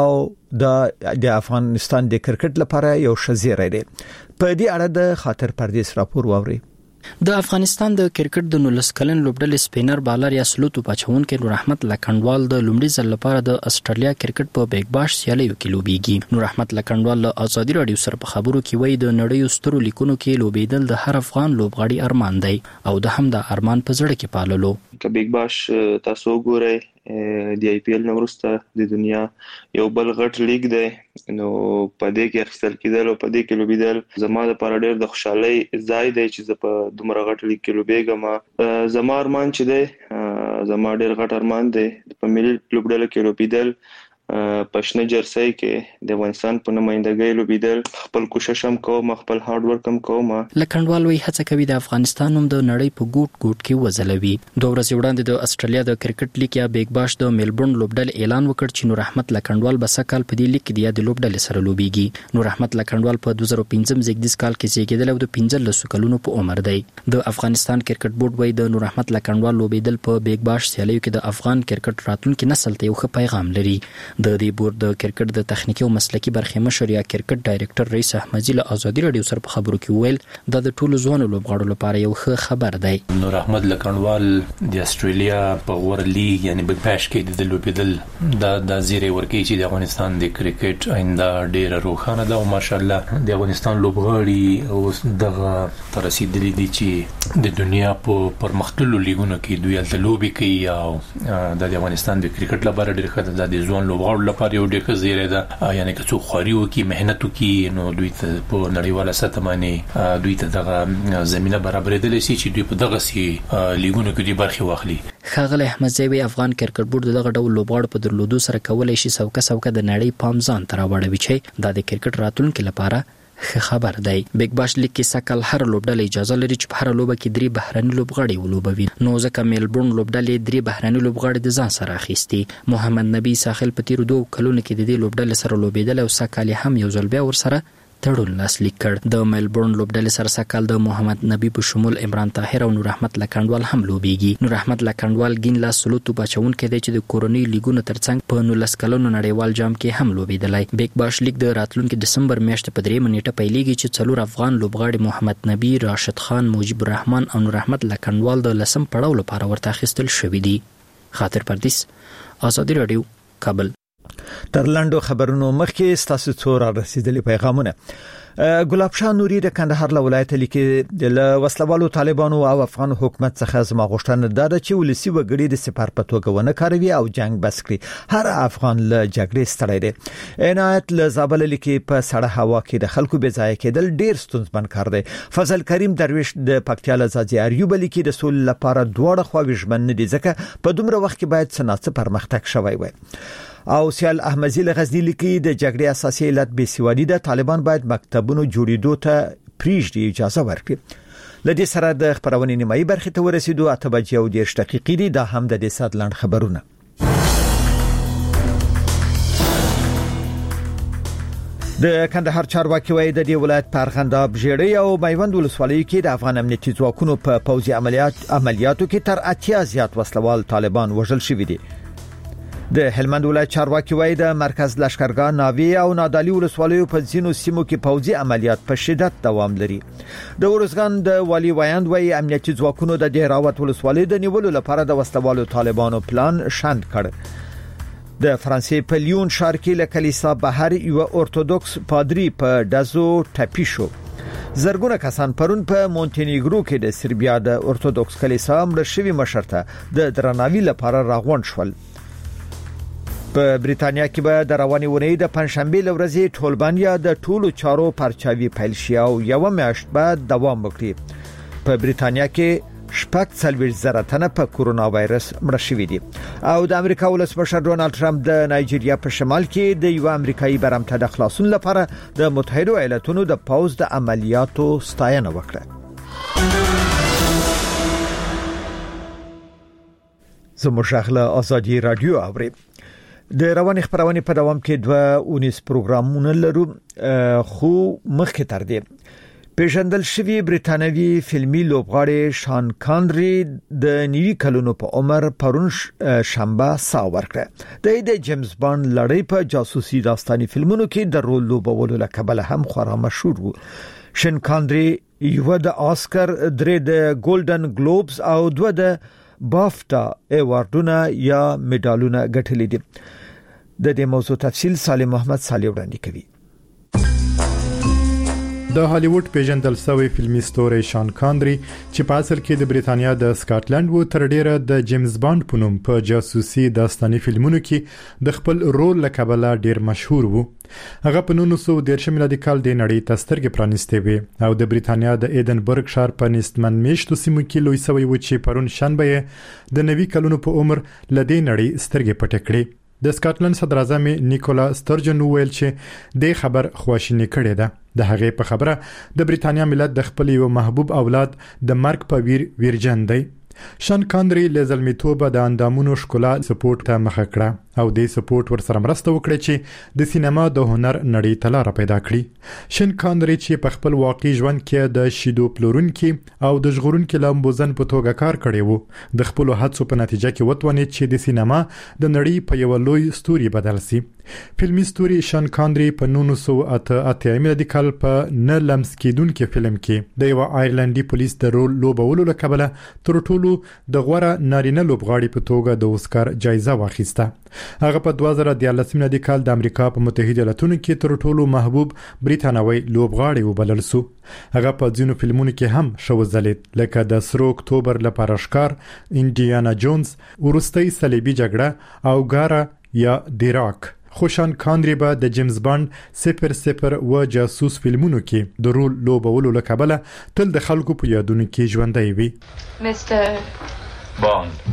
او د افغانستان د کرکټ لپاره یو شزیره دی. په دې اړه د خاطر پردیس راپور واوري. د افغانستان د کرکټ د 19 کلن لوبډلې سپینر بالر یا سلوتو پچون کې نور احمد لکنډوال د لومړي ځل لپاره د استرالیا کرکټ په بیگ باش سیالیو کې لوبيږي. نور احمد لکنډوال له ازادي رادیو سره په خبرو کې وایي د نړۍ سترو لیکونو کې لوبیدل د هر افغان لوبغاړي ارمان دی او د هم د ارمان په زړه کې پاللو. که بیگ باش تاسو ګورئ د آی پی ایل نورسته د دنیا یو بل غټ لیگ دی، نو په دې کې اخیستل کېدل او په دې کې لوبیدل زما لپاره ډېر د خوشحالۍ ځای دی چې زه په دومره غټ لیگ کې لوبېږم. زما ارمان چې دی زما ډېر غټ ارمان دی په ملي لوبډله کې لوبیدل، په شنه جرسي کې د افغانستان په نمائندګۍ لوبیدل. خپل کوشش هم کوم، خپل هارد ورک هم کوم. لکنډوال وی هڅه کوي د افغانستان هم د نړۍ په ګوټ ګوټ کې وځلوي. دوه ورځې وړاندې د استرالیا د کرکټ لیگ یا بیگ باش د میلبورن لوبډلې اعلان وکړ چې نور احمد لکنډوال به سکهال په دې لیگ کې د یاد لوبډلې سره لوبيږي. نور احمد لکنډوال په 2015 زیږدیز کال کې زیږیدل او د 15 کلونو په عمر دی. د افغانستان کرکټ بورډ وایي د نور احمد لکنډوال لوبیدل په بیگ باش سیالیو کې د افغان کرکټ راتلونکي نسل ته یو ښه پیغام لري. د دې بورډ د کرکټ د تخنیکی او مسلکی برخې مشر یا کرکټ ډایریکټر رئیس احمدزی له ازادي رادیو سره په خبرو کې ویل دا د ټولو ځوانو لوبغاړو لپاره یو ښه خبر دی. نور احمد لکنډوال د استرالیا په غوړه لیگ یعنی بیگ باش کې د لوبیدل د زیری ورکی چې د افغانستان د کرکټ آینده ډیره روښانه ده او ماشاءالله د افغانستان لوبغاړي او دغه تر رسیدلي دي چې د دنیا په پرمختللو لیګونو کې دوی الته لوبي کوي او د افغانستان د کرکټ لپاره ډیر ښه ده. د ځوان لوبغاړو لپاره یو ډیر زیره ده، یعنی که څوک خوريو کې مهنت وکي نو دوی ته په نړیواله سطح باندې دوی ته دغه زمينه برابرېدل شي چې دوی په دغه سي لیګونو کې د برخي واخلي. خاغله احمدزی افغان کرکټ بورډ دغه ډول لوبغاړو په درلودو سره کولای شي سوکه د نړۍ پام ځان تر وړوي چې د کرکټ راتلونکو لپاره خبر دی. بیگ باش لیگ کې سکهال هر لوبډله اجازه لري چې په هر لوبه کې 3 بهرني لوبغاړي ولوبوي. نو ځکه میلبورن لوبډله 3 بهرني لوبغاړي د ځان سره اخیستي. محمد نبی ساحل په تیر 2 کلونو کې د دې لوبډله سره لوبیدل او سکهال هم یو ځل بیا ور سره تړون لاسلیک کړ. د ملبورن لوبډلې سره سکهال د محمد نبی په شمول عمران طاهر او نور احمد لکندوال هم لوبېږي. نور احمد لکندوال ګین لاس سلوتو بچونکي دی چې د کورونی لیګونو ترڅنګ په 19 کلونو نړیوال جام کې هم لوبېدلی. بیگ باش لیګ د راتلونکي دسمبر میاشتې په 3 نیټه پیلېږي چې 4 افغان لوبغاړي محمد نبی، راشد خان، مجيب الرحمن او نور احمد لکندوال د لسم پړاو لپاره ورته اخیستل شوي دي. خاطر پردیس، آزادي رادیو، کابل. تر لاندو خبرونو مخکې ستاسو څو را رسیدلي پیغامونه. ګلاب شاه نوري د کندهار ولایت لیکي د وسلوالو طالبانو او افغان حکومت څخه زما غوښتنه ده چې ولسی وګړي د سپار په توګه ونه کاروي او جنگ بس کړي. هر افغان له جګړې ستړی دی. عنایت له زابل لیکي په سړه هوا کې د خلکو بې ځای کېدل ډیر ستونزمن کار دی. فضل کریم درویش د پکتیا له ځاځي اریوب لیکي د سول لپاره دواړه خواوې ژمن دي ځکه په دومره وخت کې باید څه پرمختګ شوی وي. او سیال احمدزی لغزنی لیکي د جګړې اساسي علت بېسوادي ده. طالبان باید مکتبونو جوړېدو ته پریږدي اجازه ورکړي. لدې سره د خبرونې نیمایي برخې ته ورسېدو. 8:10 دقیقې دي. دا هم د دې سات لاند خبرونه. د کندهار چارواکي وایي د دې ولایت په ارغنداب، ژړۍ او میوند ولسوالیو کې د افغان امنیتي ځواکونو په پوځي عملیاتو کې تر 80 زیات وسلوال طالبان وژل شوي دي. د هلمند ولایت چارواکي وایي د مرکز لشکرګاه، ناوی او نادالی ولسوالیو په ځینو سیمو کې پوځي عملیات په شدت دوام لري. د ورزګان د والی وایند وایي امنیتي ځواکونو د ډیراوت ولسوالۍ د نیولو لپاره د وسلوالو طالبانو پلان شاند کړ. د فرانسې په لیون ښار کې له کلیسا بهر یو اورتودوکس پادری په دزو ټپي شو. زرګونه کسان پرون په مونټینیګرو کې د سربیا د اورتودوکس کلیسا مړ شوی مشرته د درناوي لپاره راغونډ شول. په بریتانیا کې به د رواني ونې د پنځشنبه لورځي ټولبانیا د ټولو چارو پرچاوي پیل شي او یو میاشت بعد دوام وکړي. په بریتانیا کې 40,000 تنه په کورونا وایرس مړ شوي دي. او د امریکا ولسمشر ډونالد ټرمپ د نایجیریا په شمال کې د یو امریکایي برمته د خلاصون لپاره د متحده ایالاتونو د پوځ د عملیاتو ستاینه وکړه. زموږ غږ آزادي رادیو اوري. د رواني خبرونه په دوام کې 2 پروګرامونه لرو. خو مخکې تر دې پیژندل شوی بریتانوي فلمي لوبغاړی شان کانری د 9 کلونو په عمر پرون شنبه سا ورکړه. د جیمز بانډ لړۍ په جاسوسي داستاني فلمونو کې د رول لوبولو لپاره هم خورا مشهور وو. شان کانری یو د آسکر، 3 د ګولډن ګلوبز او 2 د بافتا ایواردونه یا میډالونه ګټلي دي. د دې موضوع تفصیل سالم محمد صالح وړاندې کوي. د هالیوډ پیژندل شوی فلمي ستوری شان کانری چې په اصل کې د بریتانیا د سکاټلند وو تر ډیره د جیمز بانډ په نوم په جاسوسي داستاني فلمونو کې د خپل رول لکبله ډیر مشهور وو. هغه په 1913 میلادي کال د نړۍ ته سترګې پرانیستې وي او د بریتانیا د ایدنبرګ ښار په نستمن میشتو سیمو کې لوی سوی و چې پرون شنبه د 90 کلونو په عمر لدې نړۍ سترګې پټې کړې. د سکاټلند صدر اعظم نیکولا سترجن ویل چې د خبر خواشینی کړي ده. د هغې په خبره د بریتانیا ملت د خپل یو محبوب اولاد د مرګ په ویرجن دی. شان کانری له زلمیتوبه د اندامونو ښکلا سپورټ ته مخه کړه او د سپورټ ورسره مرسته وکړه چې د سینما د هنر نړۍ ته لار پیدا کړي. شان کانری چې په خپل واقعي ژوند کې د شیدو پلورونکي او د ژغورونکي لامبوزن په توګه کار کړی وو، د خپل هڅو په نتیجه کې وتوانید چې د سینما د نړۍ په یو لوی ستوري بدل شي. فلمي ستوري شان کانری په 1988 میلادي کال په نه لمس کېدونکي فلم کې د یو آیرلندي پولیس د رول لوبولو لپاره تر ټولو د غوړه نارینه لوبغاړي په توګه د اوسکار جایزه واخیسته. هغه په 2014 میلادي کال د امریکا په متحده ایالاتونو کې تر ټولو محبوب بریتانوي لوبغاړي وبلل شو. هغه په ځینو فلمونو کې هم شو ځلید لکه د 3 اکتوبر لپاره ښکار، انډیانا جونز، ورستۍ صلیبي جګړه او ګارا یا دیراک. خوشان کانری به د جیمز بانډ 000 و جاسوس فلمونو کې د رول لوبولو لکبله تل د خلکو په یادونو کې ژوندۍ وي. مستر بانډ،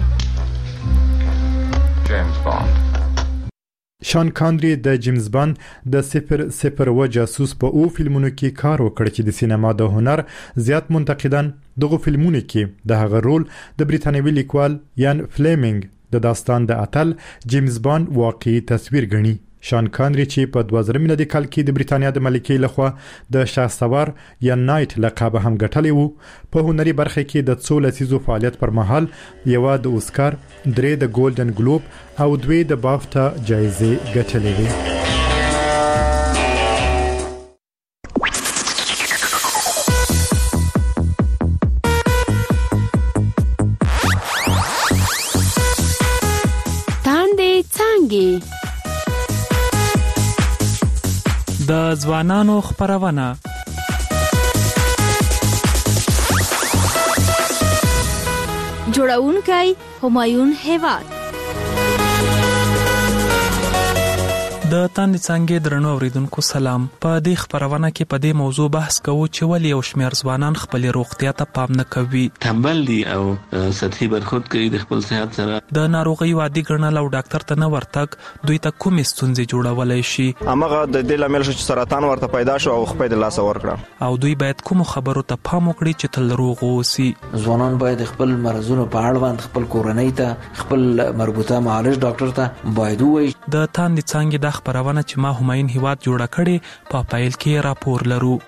جیمز بانډ. شان کانری د جیمز بانډ د 000 و جاسوس په او فلمونو کې کار وکړ چې د سینما د هنر زیات منتقدان دغه فلمونو کې د هغه رول د بریتانوي لیکوال یان فلیمنګ د داستان د اتل جیمز بانډ واقعي تصویر غني. شان کانری چې په 2000 میلادي کال کې د بریتانیا د ملکې لخوا د شاهسوار یا نایټ لقب هم ګټلی وو. په هنري برخه کې د 2 لسیزو فعالیت پر مهال یو د اوسکار، 3 د ګولډن ګلوب او 2 د بافتا جایزې ګټلې وې. د ځوانانو خبرونه جوړونکی همایون هیواد. د تاندې څنګه درنو اوریدونکو سلام. په دې خبرونه کې په دې موضوع بحث کوو چې ولې یو شمېر ځوانان خپل روغتیا ته پام نه کوي، تنبل دي او سطحي برخورد کوي د خپل صحت سره، د ناروغي وادي ګڼل او ډاکټر ته نه ورتګ دوی ته کومې ستونزې جوړولای شي. هغه د دې لامل شو چې سرطان ورته پیدا شو او خپل د لاس ورکړه، او دوی باید کوم خبرو ته پام وکړي چې تل روغ اوسي. ځوانان باید خپل مرزونو په اړه خپل کورنۍ ته، خپل مربوطه معالج ډاکټر ته باید وایي. د تاندې څنګه د خبرونه چې ما همایون هیواد جوړه کړې په پایل کې راپور لرو.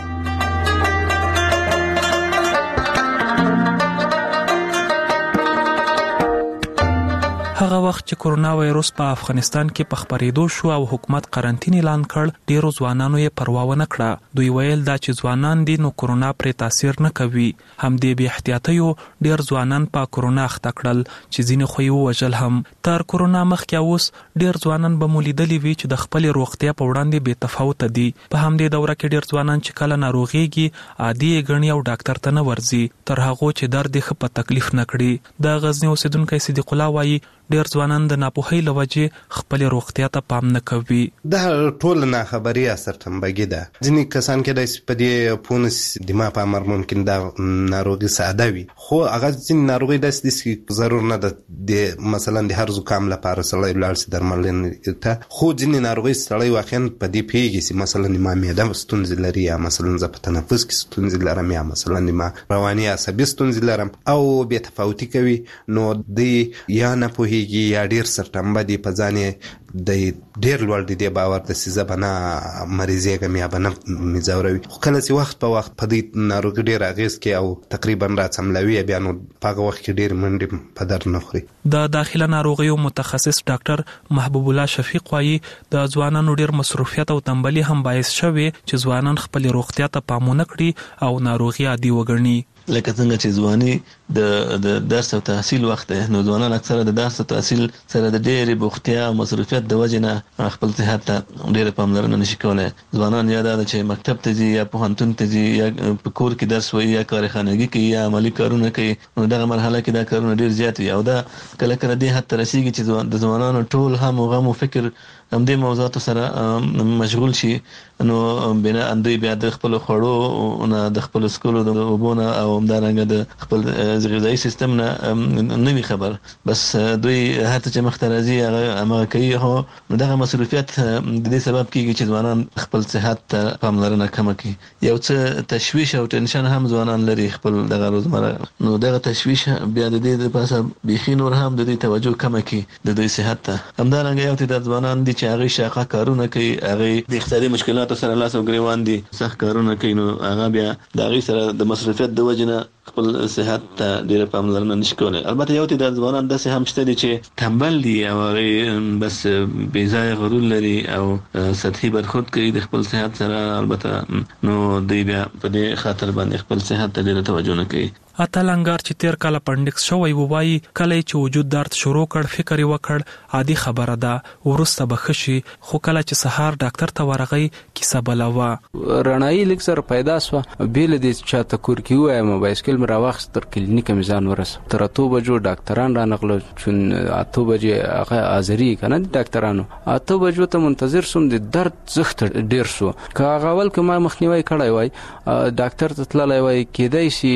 هغه وخت چې کرونا وایروس په افغانستان کې په خبرېدو شو او حکومت قرنټین اعلان کړ، ډیرو ځوانانو یې پروا ونه کړه. دوی ویل دا چې ځوانان دي نو کرونا پرې تاثیر نه کوي. هم دې بې احتیاطیو ډیر ځوانان په کرونا اخته کړل چې ځینې خو یې ووژل هم. تر کرونا مخکې اوس ډیر ځوانان به مو لیدلي وي چې د خپل روغتیا په وړاندې بې تفاوته دي. په همدې دوره کې ډیر ځوانان چې کله ناروغيږي عادي ګڼي او ډاکټر ته نه ورځي تر هغه چې درد یې په تکلیف نه کړي. د غزنی اوسیدونکو صدیق الله وایي ډیر ځوانان د ناپوهۍ لوجې خپل روغتیا ته پام نه کوي. دا ټول نه خبري اثر تنبګي ده. ځینې کسان کې د سپدې پونس دماغ په امر ممکن دا ناروغي ساده وي، خو هغه ځینې ناروغي داسې ضرور نه ده د مثلا د هر زکام لپاره سړی لاړ شي درملنې ته، خو ځینې ناروغي سړی واقعا په دې پیږي چې مثلا ما معده ستونزې لري، یا مثلا زه په تنفس کې ستونزې لرم، یا مثلا ما رواني عصبي ستونزې لرم او بې تفاوتي کوي. نو دی یا نه پوهي یا ډیر سرټمبه دی په ځانې د ډیر لوړ دی باور د سیزه بنا مریضیګم یا بنا مزوروي، خو کله چې وخت په وخت په دې ناروغي ډیر اغیز کوي او تقریبا راڅملوي، بیا نو په هغه وخت کې ډیر منډي په در نه خوري. د داخله ناروغیو متخصص ډاکټر محبوب الله شفیق وایي د ځوانانو ډیر مصروفیت او تنبلي هم باعث شوي چې ځوانان خپل روغتیا ته پام نه کړي او ناروغي عادي وګڼي. لکه څنګه چې ځواني د درس او تحصیل وخت دی، نو ځوانان اکثره د درس او تحصیل سره د ډېرې بوختیا او مصروفیت د وجې نه خپل صحت ته ډېره پاملرنه نشي کولی. ځوانان یا دا ده چې مکتب ته ځي یا پوهنتون ته ځي یا په کور کې درس وایي یا کارخانګي کوي یا عملي کارونه کوي، نو دغه مرحله کې دا کارونه ډېر زیات وي او دا کله کله دې حد ته رسېږي چې د ځوانانو ټول هم غم او فکر همدې موضوعاتو سره مشغول شي، نو بنا اندوی بیا د خپل خوړو نه، د خپل سکولو د اوبو نه او همدارنګه د خپل غذایي سیستم نه نوي خبر، بس دوی هر څه چې مخته راځي هغه کوي. خو دغه مصروفیت د دې سبب کیږي چې ځوانان خپل صحت ته پاملرنه کمه کوي. یو څه تشویش او ټینشن هم ځوانان لري خپل دغه روزمره، نو دغه تشویش بیا د دې د پاسه بيخي نور هم د دې توجه کمه کوي د دوی صحت ته. همدارنګه یو تعداد ځوانان دي چې هغه شاقه کارونه کوي، هغه د اقتصادي مشکلاتو سره لاس او ګریوان دي، سخت کارونه کوي، نو هغه بیا د هغې سره د مصروفیت د وجې نه خپل صحت ته ډېره پاملرنه نشي کولی. البته یو تعداد ځوانان داسې هم شته دي چې تنبل دي او هغې بس بې ځایه غرور لري او سطحي برخورد کوي د خپل صحت سره، البته نو دوی بیا په دې خاطر باندې خپل صحت ته ډېره توجه نه کوي. اتل انګار چې تیر کال اپنډکس شوی وایي کله چې وجود درد شروع کړ فکر یې وکړ عادي خبره ده ورسته به ښه شي، خو کله چې سهار ډاکټر ته ورغی کیسه بله وه. رڼایي لږ سره پیدا شوه، بې له دې چې چاته کور کې ووایم بایسکل مې راواخیست تر کلینیکه مې ځان ورسو. تر 8 بجو ډاکټران رانغلل، چون 8 بجې هغه حاضري که نه د ډاکټرانو، 8 بجو ته منتظر سوم، د درد زښت ډېر شو. که هغه اول که ما مخنیوی کړی وای ډاکټر ته تللی وای کېدای شي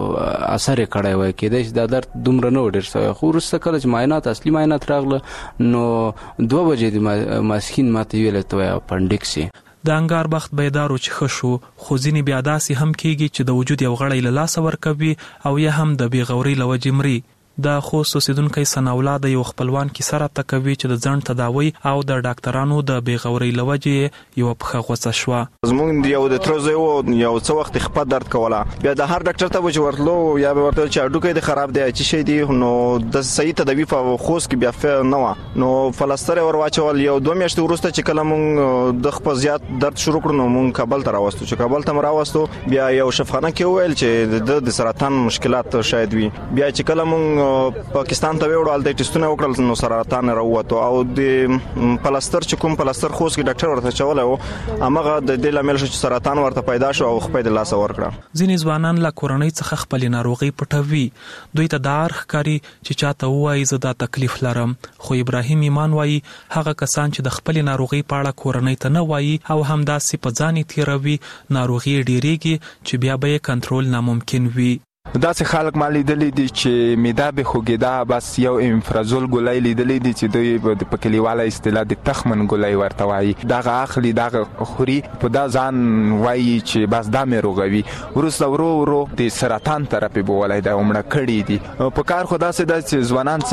اثر یې کړی وای، کېدای شي دا درد دومره نه و ډېر شوی، خو وروسته کله چې معاینات اصلي معاینات راغله نو 2 بجې د ماسپښین ماته ویلی ته وایي اپنډکس یې. د انګار بخت بیدارو چې ښه شو، خو ځینې بیا داسې هم کېږي چې د وجود یو غړی له لاسه ورکوي او یا هم د بې غورۍ له وجې مري. د خوست اوسیدونکو سناولا د یو خپلوان کې سره تکوي چې د ځان تداوی او د ډاکټرانو د بیغوري لوجې یو په غوسه شو. زمونږ یو د تروزه یو څو وخت خپل درد کوله بیا د هر ډاکټر ته ورتلو یا به ورته چې اډوکې د خراب دی چې شي دی نو د صحیح تداوی په خوست کې بیا نه و نو فلسطر ور واچول یو 2 میاشتې وروسته چې کله مونږ د خپل زیات درد شروع کړو نو مونږ کابل ته راوستو چې کابل ته راوستو بیا یو شفاخانه کې ویل چې د سرطان مشکلات شاید وي بیا چې کله مونږ پاکستان ته وړو د ټیسټونه وکړل نو سرطان راووتو او د پلاستر چې کوم پلاستر خوست کې ډاکټر ورته چولای و امغه د دې لامل چې سرطان ورته پیدا شو او خپل د لاس ورکړه. ځینې ځوانان له کورنۍ څخه خپل ناروغي پټوي دوی ته دار ښکاری چې چاته وایي زه دا تکلیف لرم خو ابراهیم ایمان وایي هغه کسان چې د خپل ناروغي په اړه کورنۍ ته نه وایي او همداسې په ځان تیروي ناروغي ډیریږي چې بیا به کنټرول ناممکن وي. داسې خلک ما لیدلی دي چې معده به خوږېده بس یو امفرازول ګولۍ لیدلی دي چې دوی په کلیواله اصطلاح د تخمن ګولۍ ورته وایي دغه اخلي دغه خوري په دا ځان وایي چې بس دا مې روغوي وروسته ورو د سرطان طرفې به ولی دا مړه کړي دي په کار خو داسې ده چې ځوانان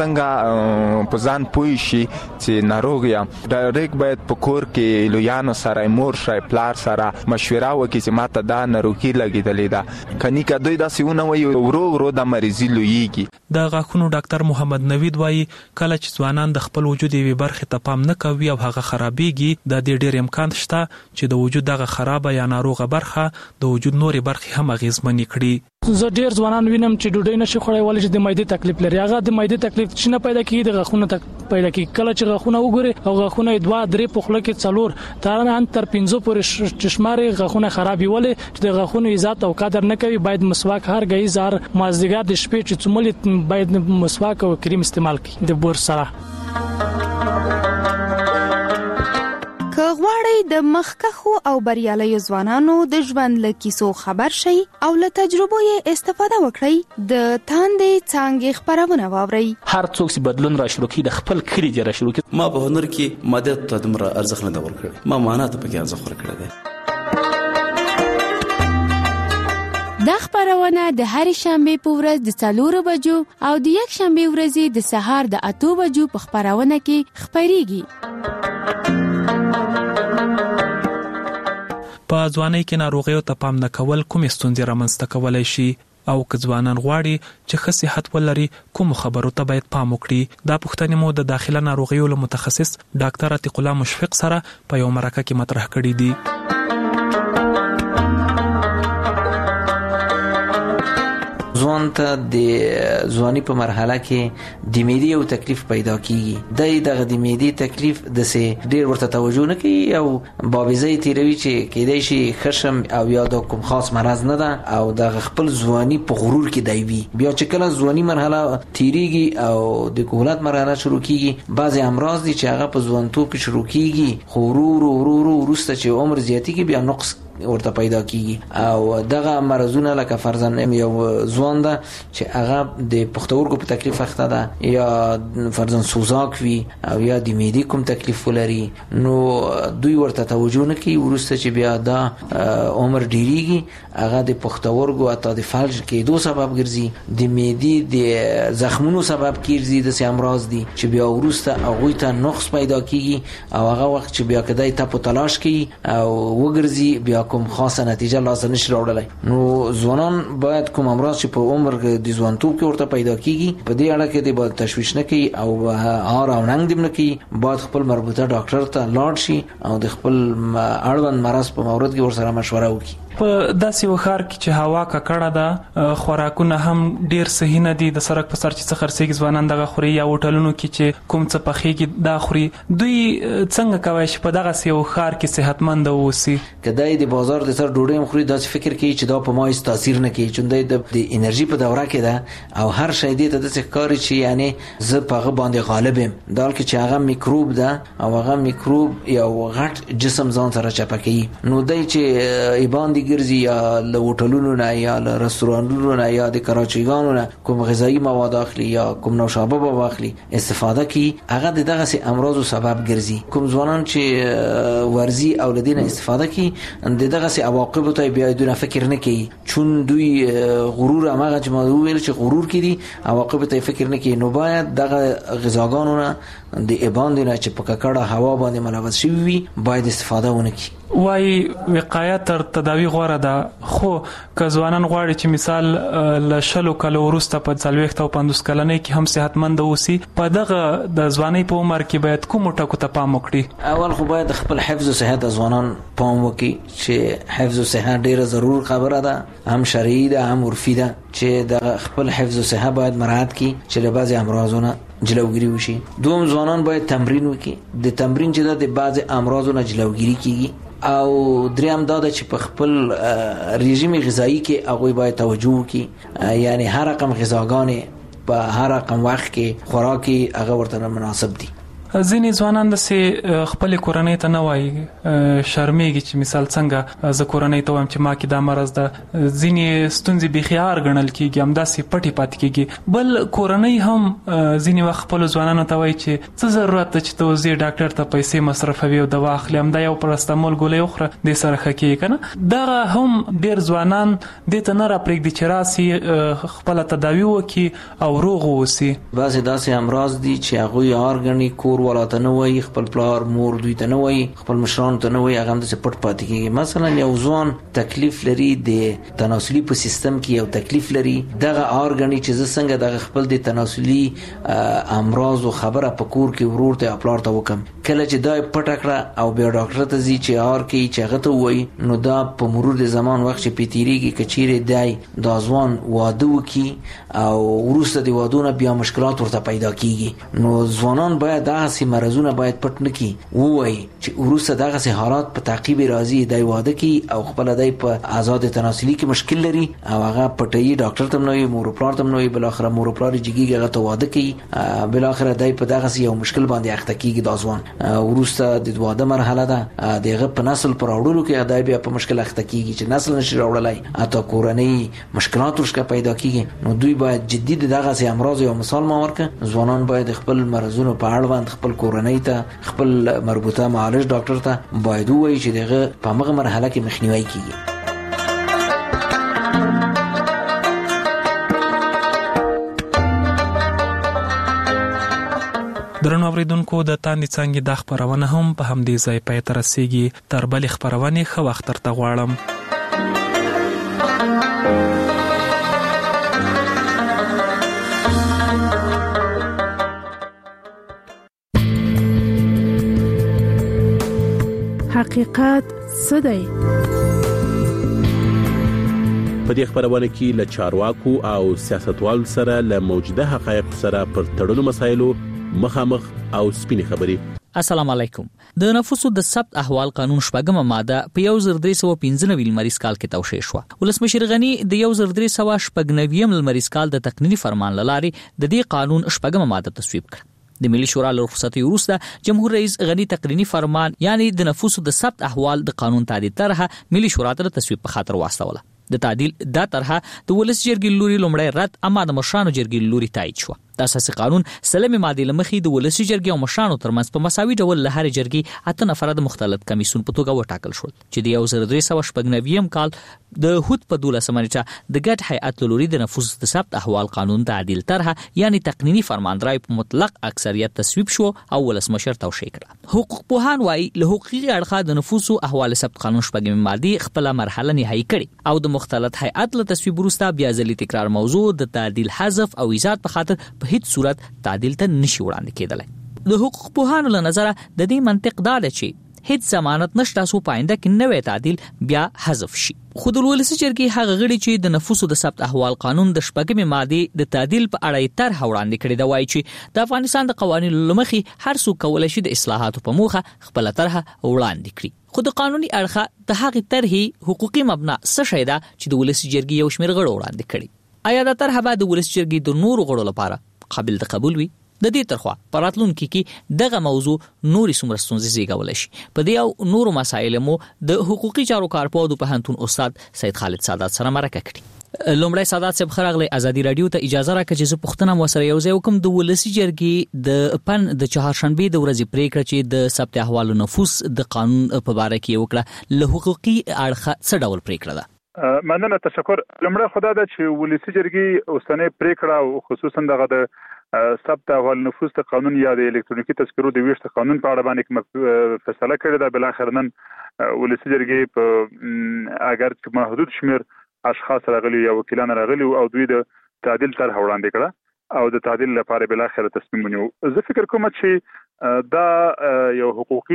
څنګه په ځان پوه شي چې ناروغ یم ډایرکټ باید په کور کې لویانو سره مور سره پلار سره مشوره وکړي چې ماته دا ناروغي لګېدلې ده کني که دوی داسې ونه وایي ورو د مریضي لویږي. د غاښونو ډاکټر محمد نوید وایي کله چې ځوانان د خپل وجود یوې برخې ته پام نه کوي او هغه خرابېږي د دې ډېر امکان شته چې د وجود دغه خرابه یا ناروغه برخه د وجود نورې برخې هم اغېزمنې کړي. زه ډیر ځوانان وینم چې ډوډۍ نشي خوړای ولې چې د معدې تکلیف لري هغه د معدې تکلیف چې نه پیدا کیږي د غاښونو پیدا کیږي کله چې غاښونه وګوري او غاښونه 2-3 په خوله کې 4 تر 5 پورې چشماري غاښونه خرابي ولې چې د غاښونو عزت او قدر نه کوي باید مسواک هر غي زار مازدیګر د شپې چې څومره باید مسواک او کریم استعمال کړي د بور سره. که غواړئ د مخکښو او بریالیو ځوانانو د ژوند له کیسو خبر شئ او له تجربو یې استفاده وکړئ د تاندې څانګې خبرونه واورئ. هر څوک چې بدلون را شروع کړي د خپل کړي دی را شروع کړي ما په هنر کې ماده ته دمر ارزښت نه ورکړ ما معنا ته پکې ارزښت ورکړ دی. دا خبرونه د هر شنبه په ورځ د 4 بجو او د یک شنبه ورځې د سهار د 8 بجو په خبرونه کې خبريږي. په ځوانۍ کې ناروغیو ته پام نه کول کومې ستونزې رامنځته کولای شي او که ځوانان غواړي چې ښه صحت ولري کوم خبرو ته باید پام وکړي دا پوښتنې مو د داخله ناروغیو له متخصص ډاکټر عتیق الله مشفق سره په یو مرکه کې مطرح کړي دي. ځوان ته د ځواني په مرحله کې د معدې یو تکلیف پیدا کیږي دغه د معدې تکلیف د سه ډیر ورته توجه نه کوي او بابیزي تیروي چې کېدای شي خشم او یا د کوم خاص مرض نه ده او د خپل ځواني په غرور کې دی بیا چې کله ځواني مرحله تیریږي او د کهولت مرحله شروع کیږي بعضی امراض دي چې هغه په ځوانتوب کې شروع کیږي خو ورسته چې عمر زیاتیږي بیا نقص ورته پیدا کیږي او دغه مرزونه لکه فرضاً یو ځوان ده چې هغه د پښتورګو په تکلیف اخته ده یا فرضاً سوزاک وي او یا د معدې کوم تکلیف ولري نو دوی ورته توجه نه کوي ورسته چې بیا دا عمر ډیریږي هغه د پښتورګو اته د فلج کېدو سبب ګرځي د معدې د زخمونو سبب کیږي د سي امراض دي چې بیا ورسته هغه ته نقص پیدا کیږي او هغه وخت چې بیا کدی ته په تلاش کوي او وګرځي بیا کوم خاصه نتیجه لازم نشي راوړلای نو ځوانان باید کوم امراض چې په عمر د ځوانتوب کې ورته پیدا کیږي په دې اړه کې د باید تشویش نه کوي او هار او ننګ دې نه کوي باید خپل مربوطه ډاکټر ته لاړ شي او د خپل اړوند مرض په مورد کې ورسره مشوره وکړي. په داسې وخار کې چې هوا ککړه ده خوراکونه هم ډیر صحیح نه دي د سرک په سر چې خرڅېږي ځوانان دغه خوري یا هوټلونو کې چې کوم څه پخېږي دا خوري دوی څنګه کوي چې په دغه سیو خار کې صحتمند اوسي کدی د بازار د سر ډوډۍ مخوري داسې فکر کوي چې دا په ما هیڅ تاثیر نه کوي چې د انرژي په دوره کې ده او هر شی دې ته د ښکاری چې یعنی زه په هغه باندې غالب یم دال کې چې هغه میکروب ده او هغه میکروب یو غټ جسم ځان سره چپکي نو دای چې ای باندې ګرځي یا له هوټلونو نه یا له رستورانونو نه یا د کراچیګانو نه کوم غذایی مواد اخلي یا کوم نوشابه به واخلي استفاده کی هغه دغه سي امراض سبب ګرځي. کوم ځوانان چې ورزي او لدینه استفاده کی دغه سي عواقب ته بیا دونه فکر نه کوي چون دوی غرور هغه چې ما ویل چې غرور کړي عواقب ته فکر نه کوي. نو باید دغه غذاګانو نه د ایبان نه چې په ککړه هوا باندې ملوث شي وي باید استفاده ونه کړي. وای وقایه تر تداوی غوړه ده، خو که ځوانان غواړي چې مثال ل شلو کلو وروسته په 40 او 50 کلنۍ کې هم صحتمند اوسي، په دغه د ځوانۍ په عمر کې باید کوم ټکو ته پام وکړي؟ اول خو باید خپل حفظ او صحت ځوانان پام وکړي چې حفظ او صحت ډیره ضرور خبره ده، هم شرعي ده هم عرفي ده چې د خپل حفظ او صحت باید مراعات کړي چې له بعضي امراضونو جلوگیری وشي. دوم ځوانان باید تمرین وکړي، د تمرین چې د بعضي امراضونو جلوگیری کیږي. او دریم دا چې په خپل رژیم غذایی کې هغه باید توجه وکړي، یعنی هر رقم غذاګانې په هر رقم وخت کې خوراکي هغه ورته مناسب دي. ځینې ځوانان د خپل کورنۍ ته نه وایي، شرمېږي چې مثال څنګه ز کورنۍ ته وایم چې ما کې دا مرز ده، ځینې ستونزې بخیار ګڼل کېږي، همداسې پټې پاتې کېږي. بل کورنۍ هم ځینې وخت خپل ځوانانو ته وایي چې څه ضرورت ده چې ته اوس ډاکټر ته پیسې مصرفوي او دوا اخلي، همدا یو پرستمول ګولۍ وخوره دې سره ښه کېږي که نه. دغه هم ډېر ځوانان دې ته نه راپرېږدي چې راسي خپله تداوي وکړي او روغ واوسي. بعضې داسې امراض دي چې هغوی یار ګڼي، کور والا ته نه وایي، خپل پلار مور دوی ته نه وایي، خپل مشرانو ته نه وایي، هغه هم داسې پټ پاتې کېږي. مثلا یو ځوان تکلیف لري د تناسلي په سیستم کې، یو تکلیف لري، دغه ارګنی چې زه څنګه دغه خپل د تناسلي امراض او خبره په کور کې ورور ته خپل ته وکم، کله چې دا پټ کړه او بیا ډاکټر ته ځي چې ار کې چې هغه ته وایي، نو دا په مرور د زمان وخت چې پیتیریږي کچېره دی دا ځوان واده وکي او ورسته د وادونه بیا مشکلات ورته پیدا کیږي. نو ځوانان باید دغه مرزونه باید پټ نه کی، وایي چې ورسته دغه سي حالات په تعقیب راځي دی واده کی او خپل دی په آزاد تناسلي کې مشکل لري او هغه پټي ډاکټر ته نوې مور پلار ته نوې بل اخر مور پلار جګیږي هغه ته واده کی، بل اخر دی په دغه سي یو مشکل باندې اخته کیږي. دا ځوان ورسته د واده مرحله ده دغه په نسل پر اورلو کې ادای بیا په مشکل اخته کیږي چې نسل نشي راوړلای اته کورنۍ مشکلات ورشکه پیدا کیږي. نو دوی باید جدي دغه سي امراض یو مثال ما ورکه، ځوانان باید خپل مرزونو په اړه خپل کورنۍ ته خپل مربوطه معالج ډاکټر ته باید وایي چې دغه په هغه مرحله کې مخنیوي کیږي. درنو اوریدونکو د تاندې څنګه د خبرونه هم په همدې ځای پای ته رسیږي. تر بلې خبرونه ښه وخت ترته غواړم. حقیقت څه دی؟ په دې خبرونه کې له چارواکو او سیاستوالو سره له موجوده حقایق سره پر تړلو مسایلو مخامخ او سپینې خبرې. السلام علیکم. د نفوسو د ثبت احوال قانون شپږمه ماده په 1395 لمریز کال کې توشیح شو. ولسمشر غنی د 1396 لمریز کال د تقنینی فرمان لاري د دې قانون شپږمه ماده تصویب کړ. د ملي شورا له رخصتۍ وروسته جمهور رئیس غنی تقنینی فرمان یعنی د نفوسو د ثبت احوال د قانون تعدیل طرحه ملي شورا ته تصویب په خاطر واستوله. د تعدیل دا طرحه د ولس جرګې لوري لومړی رد اما د مشرانو جرګې لوري تایید شو. د اساسي قانون سلمې ماده لمخې د ولس جرګې او مشرانو ترمنځ په مساوي ډول له هر جرګې 8 نفره د مختلط کمیسیون په توګه وټاکل شول چې د 1396 کال د هوت په 12 نیټه د ګډ هیئت لوري د نفوس د ثبت احوال قانون تعدیل طرحه یعنی تقنینی فرمان درای په مطلق اکثریت تصویب شو او ولسمشر توشیح کړ. حقوق پوهان وايي له حقوقي اړخه د نفوس احوال ثبت قانون شپږمه ماده خپل مرحله نهایی کړي او د مختلط هیئت له تصویب وروسته بیا ځلې تکرار موضوع د تعدیل حذف او ایجاد په خاطر په هیڅ صورت تعدیل ته نشي وړاندې کېدلی. د حقوق پوهانو له نظره د دې منطق دا دی چې هیڅ ضمانت نشته چې پاینده کې نوې تعدیل بیا حذف شي. خو د ولسی جرګې هغه غړي چې د نفوسو د ثبت احوال قانون د شپږمې ماده د تعدیل په اړه طرح وړاندې کړي دا وایي چې د افغانستان د قوانینو لمخې هر څوک کولای شي د اصلاحاتو په موخه خپل طرح وړاندې کړي. خو د قانوني اړخه د هغې طرحې حقوقي مبنا څه شی ده چې د ولسی جرګې یو شمېر غړو وړاندې کړي؟ آیا دا طرحه به د ولسی جرګې د نورو غړو لپاره قابل د قبول وي؟ د دې ترخوا پراتلونکو کې دغه موضوع نوري څومره ستونزې زیږولای شي. په دې او نورو مسایلو مو د حقوقي چارو کارپوه د پوهنتون استاد سید خالد سادات سره مرکه کړې. لومړی سادات صاحب خراغلی ازادي رادیو ته اجازه راکړه چې زه پوښتنه مو سره یو ځای وکم د ولسی جرګې د پن د چهارشنبه د ورځې پریکړه چې د ثبت احوال نفوس د قانون په اړه کې وکړه له حقوقي اړخه څه ډول پریکړه ده؟ مننه، تشکر. لومړی خدای دا چې ولسی جرګې اوسنۍ پریکړه او خصوصا دغه د ثبت احوال نفوس د قانون یا د الکترونیکي تذکرو د ویشت قانون په اړه باندې فیصله کړې ده. بل اخر نن ولسی جرګې په اگر چې محدود شمیر اشخاص راغلي یا وکیلان راغلي او دوی د تعدیل طرح وړاندې کړه او د تعدیل لپاره بل اخر تصمیم ونیو. زه فکر کوم چې دا یو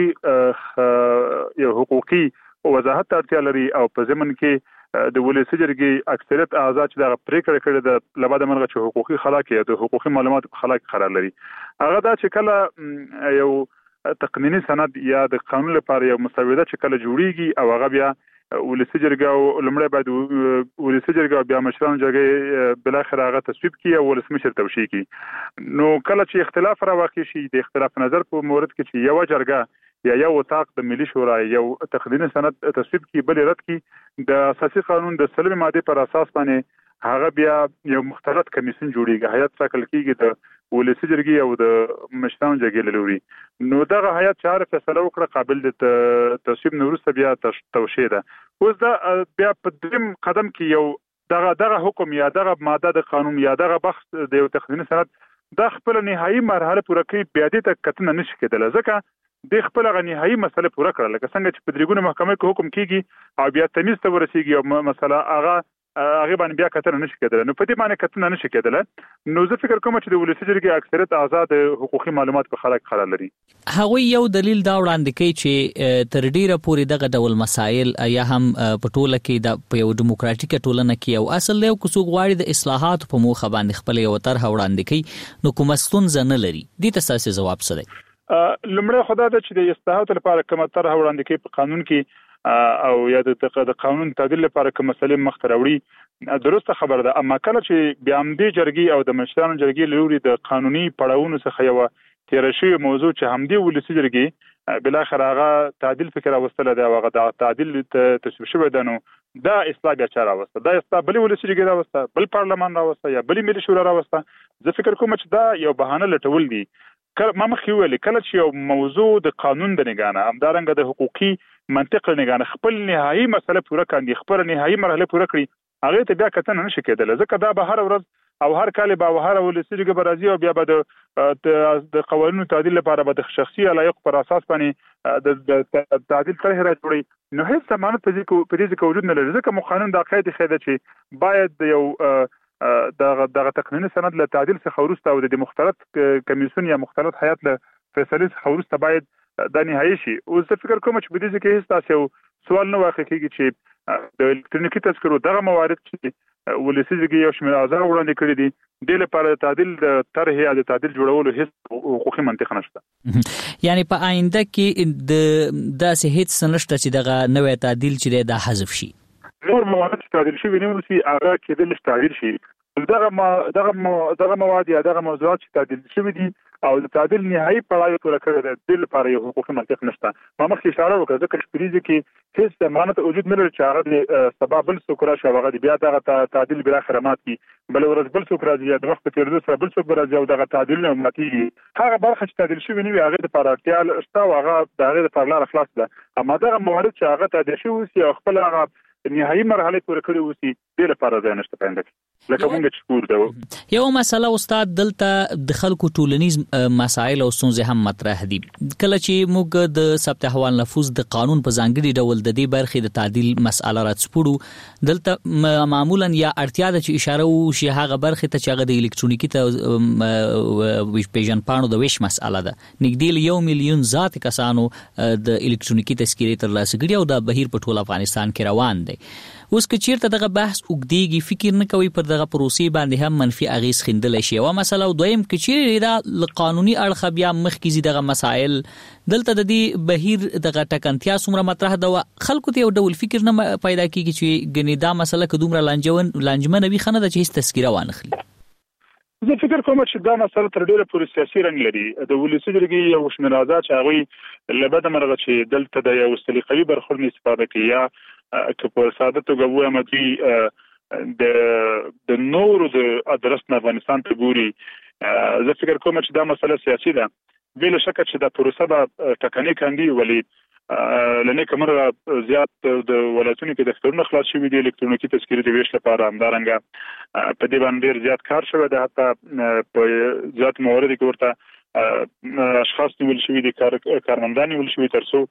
حقوقي وضاحت اړتیا لري او په ضمن کې د ولسی جرګې اکثریت اعضا چې دا پریکړه کړې ده لبا د مرغه چې حقوقي خلا کې د حقوقي معلومات خلا کې قرار لري. هغه دا چې کله یو تقنینی سند یا د قانون لپاره یو مسوده چې کله جوړیږي او هغه بیا ولسی جرګه لمړی بعد ولسی جرګه بیا مشران جرګه بل اخر هغه تصویب کیه او ولسمشر توشیح کی. نو کله چې اختلاف را واقع شي د اختلاف نظر په مورد کې چې یو جرګه یا یو وثاق د ملي شورا یو تقنینی سند تصویب کی بل رد کی د اساسي قانون د 30 ماده پر اساس باندې هغه بیا یو مختلط کمیسیون جوړیږي، هیئت ټاکل کیږي د ولسی جرګې او د مشران جرګې لوري. نو دغه هیئت چاره فیصله وکړه قابل د تصویب نورسته بیا توشیح ده. اوس دا بیا په دریم قدم کې یو دغه حکم یا دغه ماده د قانون یا دغه بحث د یو تقنیني سند د خپل نهایی مرحله پوره کوي بیا دې ته کتنه نشي کېدل ځکه د خپل نهایی مسله پوره کړل لکه څنګه چې په دریګونو محکمه کې حکم کیږي او بیا تمیز ته ورسیږي او مسله هغه باندې بیا کتنه نشي کېدل. نو په دې باندې کتنه نشي کېدل. نو زه فکر کوم چې د ولسی جرګې اکثریت اعضا د حقوقي معلومات په خلا کې قرار لري. هغه یو دلیل دا وړاندې کوي چې تر ډیره پورې دغه ډول مسایل یا هم په ټوله کې د یو دیموکراتیک ټولنه کې او اصل له کوڅو غواړي د اصلاحات په موخه باندې خپل یو طرح وړاندې کوي نو کوم ستونزه نه لري. دې تاسو جواب څه دی؟ لمړی خدای ته چې د اصلاحات لپاره کومه طرح وړاندې کوي په قانون کې او یا د قانون تعدیل لپاره کوم مسلې مخ ته راوړي درسته خبره ده. اما کله چې بیا هم د جرګې او د مشرانو جرګې لوري د قانوني پړاوونو څخه یو تیر شوی موضوع چې هم دی ولسی جرګې بل اخر هغه تعدیل فکر واستله دا هغه د تعدیل تصویب شوی ده. نو دا اصلاح بیا چاره واسته دا اصلاح بل ولسی جرګې راوسته بل پارلمان راوسته یا بل ملي شورا راوسته. زه فکر کوم چې دا یو بهانه لټول دي. ما مخکې ویل کله چې یو موضوع د قانون د نگانه همدارنګه د حقوقي منطق نگانه خپل نهایی مسله پوره کړي خپل نهایی مرحله پوره کړي هغه ته بیا کتنه نشي کېدل ځکه دا به هر ورځ او هر کال به هر ولسی جرګه برازي او بیا به د قوانینو تعدیل لپاره به د شخصي علایق پر اساس باندې د تعدیل طرح را جوړي. نو هیڅ ضمانت په دې کې وجود نه لري ځکه مو قانون د قاعده خېده چې باید یو دغه تقنیني سند له تعدیل څخه وروسته او د مختلط کمیسیون یا مختلط هیئت له فیصلې څخه وروسته باید د نهایی شي. او زه فکر کوم چې په دې کې هیڅ تاسو سوال نه واقع کیږي چې د الکترونیکي تذکرو دغه موارد چې ولسی جرګې یو شمېر اعضا وړاندې کړي دي د لپاره تعدیل د طرح یا د تعدیل جوړولو هیڅ حقوقي منطق نشته. یعنی په آینده کې د داسې هیڅ نشته چې دغه نوې تعدیل چې د حذف شي. نور مواد چې تعدیل شوي نه وي هغه کېدل تعدیل شي. دغه مواد یا دغه موضوعات چې تعدیل شوي دي او د تعدیل نهایی پړاو پوره کړی دی د لپاره یو حقوقي منطق نشته. ما مخکې اشاره وکړه ځکه چې پریزه کې هیڅ ضمانت وجود نه لري چې هغه د سبب بل څوک راشي او هغه بیا دغه تعدیل بل اخر مات کی بل ورځ بل څوک راځي د وخت په تیریدو سره بل څوک راځي او دغه تعدیل نه ماتېږي. هغه برخه چې تعدیل شوي نه وي هغه د لپاره اړتیا شته او هغه د هغې لپاره لاره خلاص ده. اما دغه موارد چې هغه تعدیل شوي وي او خپل هغه نهایی مرحله پوره کړې وسی د لپاره ځای نشته پېنده لکه مونږ چې پور ده. یو مسله استاد دلته د خلکو ټولنیز مسایل او ستونزې هم مطرح دي. کله چې موږ د ثبت احوال نفوس د قانون په ځانګړي ډول د دې برخې د تعدیل مسأله راڅپړو دلته معمولا یا اړتیا ده چې اشاره وشي هغه برخې ته چې هغه د الکترونیکي پیژن پاڼو د ویش مسأله ده. نږدې 1 میلیون ذات کسانو د الکترونیکي تذکرې ترلاسه کړي او د بهیر په ټول افغانستان کې روان دي. اوس که چیرته دغه بحث وګديږي فکر نه کوي پر دغه پروسې باندې هم منفي اغیز خندل شي او مسله دویم کې چیرې دا قانوني اړخ بیا مخکې دغه مسائل دلته د دې بهیر دغه ټکنتیا څومره مطرح ده خلکو ته یو ډول فکر نه پیدا کیږي چې ګنې دا مسله کدومره لانجمنه وي خنه د چې هیڅ تذکره وانخلي. زه فکر کوم چې دا مسله تر ډیره پورې سیاسي رنګ لري. د ولسی جرګې یو شمېر اعضا چې هغوی له بده مرغه چې دلته د یو سلیقوي برخورد نه استفاده کوي یا که په ساده توګه ووایم دوی د نورو د ادرس نه افغانستان ته ګوري. زه فکر کوم چې دا مسله سیاسي ده. بلا شک چې دا پروسه به ټکنۍ کاندي ولې لنه کومه زیات د ولایتونو کې دفترونه خلاص شوي دي الکترونیکي تذکرې د ویش لپاره همدارنګه په دې باندې ډېر زیات کار شوی دی. حتی په زیات موارد کې ورته اشخاص نیول شوي دي کارمندان نیول شوي تر څو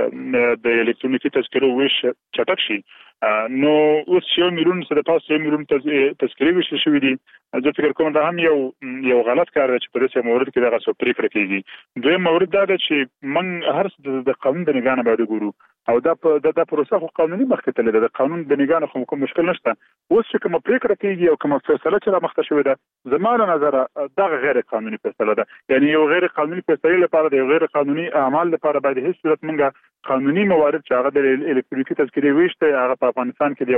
د الکترونیکي تذکرو ویش چټک شي. نو اوس 1 میلیون څخه د پاس 1 میلیون تذکرې ویشل شوي دي. زه فکر کوم دا هم یو غلط کار دی چې په دې مورد کې دغه څه پریکړه کیږي. دویم مورد دا دی چې موږ هر څه د قانون د نگاه نه باید وګورو او دا پروسه خو قانوني مخکې تللی ده. د قانون د نگاه نه خو کوم مشکل نشته. اوس چې کومه پریکړه کیږي او کومه فیصله چې رامخته شوې ده زما له نظره دغه غیر قانوني فیصله ده. یعنی یو غیر قانوني فیصله لپاره د یو غیر قانوني اعمال لپاره باید هیڅ صورت موږ قانوني موارد چې هغه د الکترونیکي تذکرې ویش ته هغه په افغانستان کې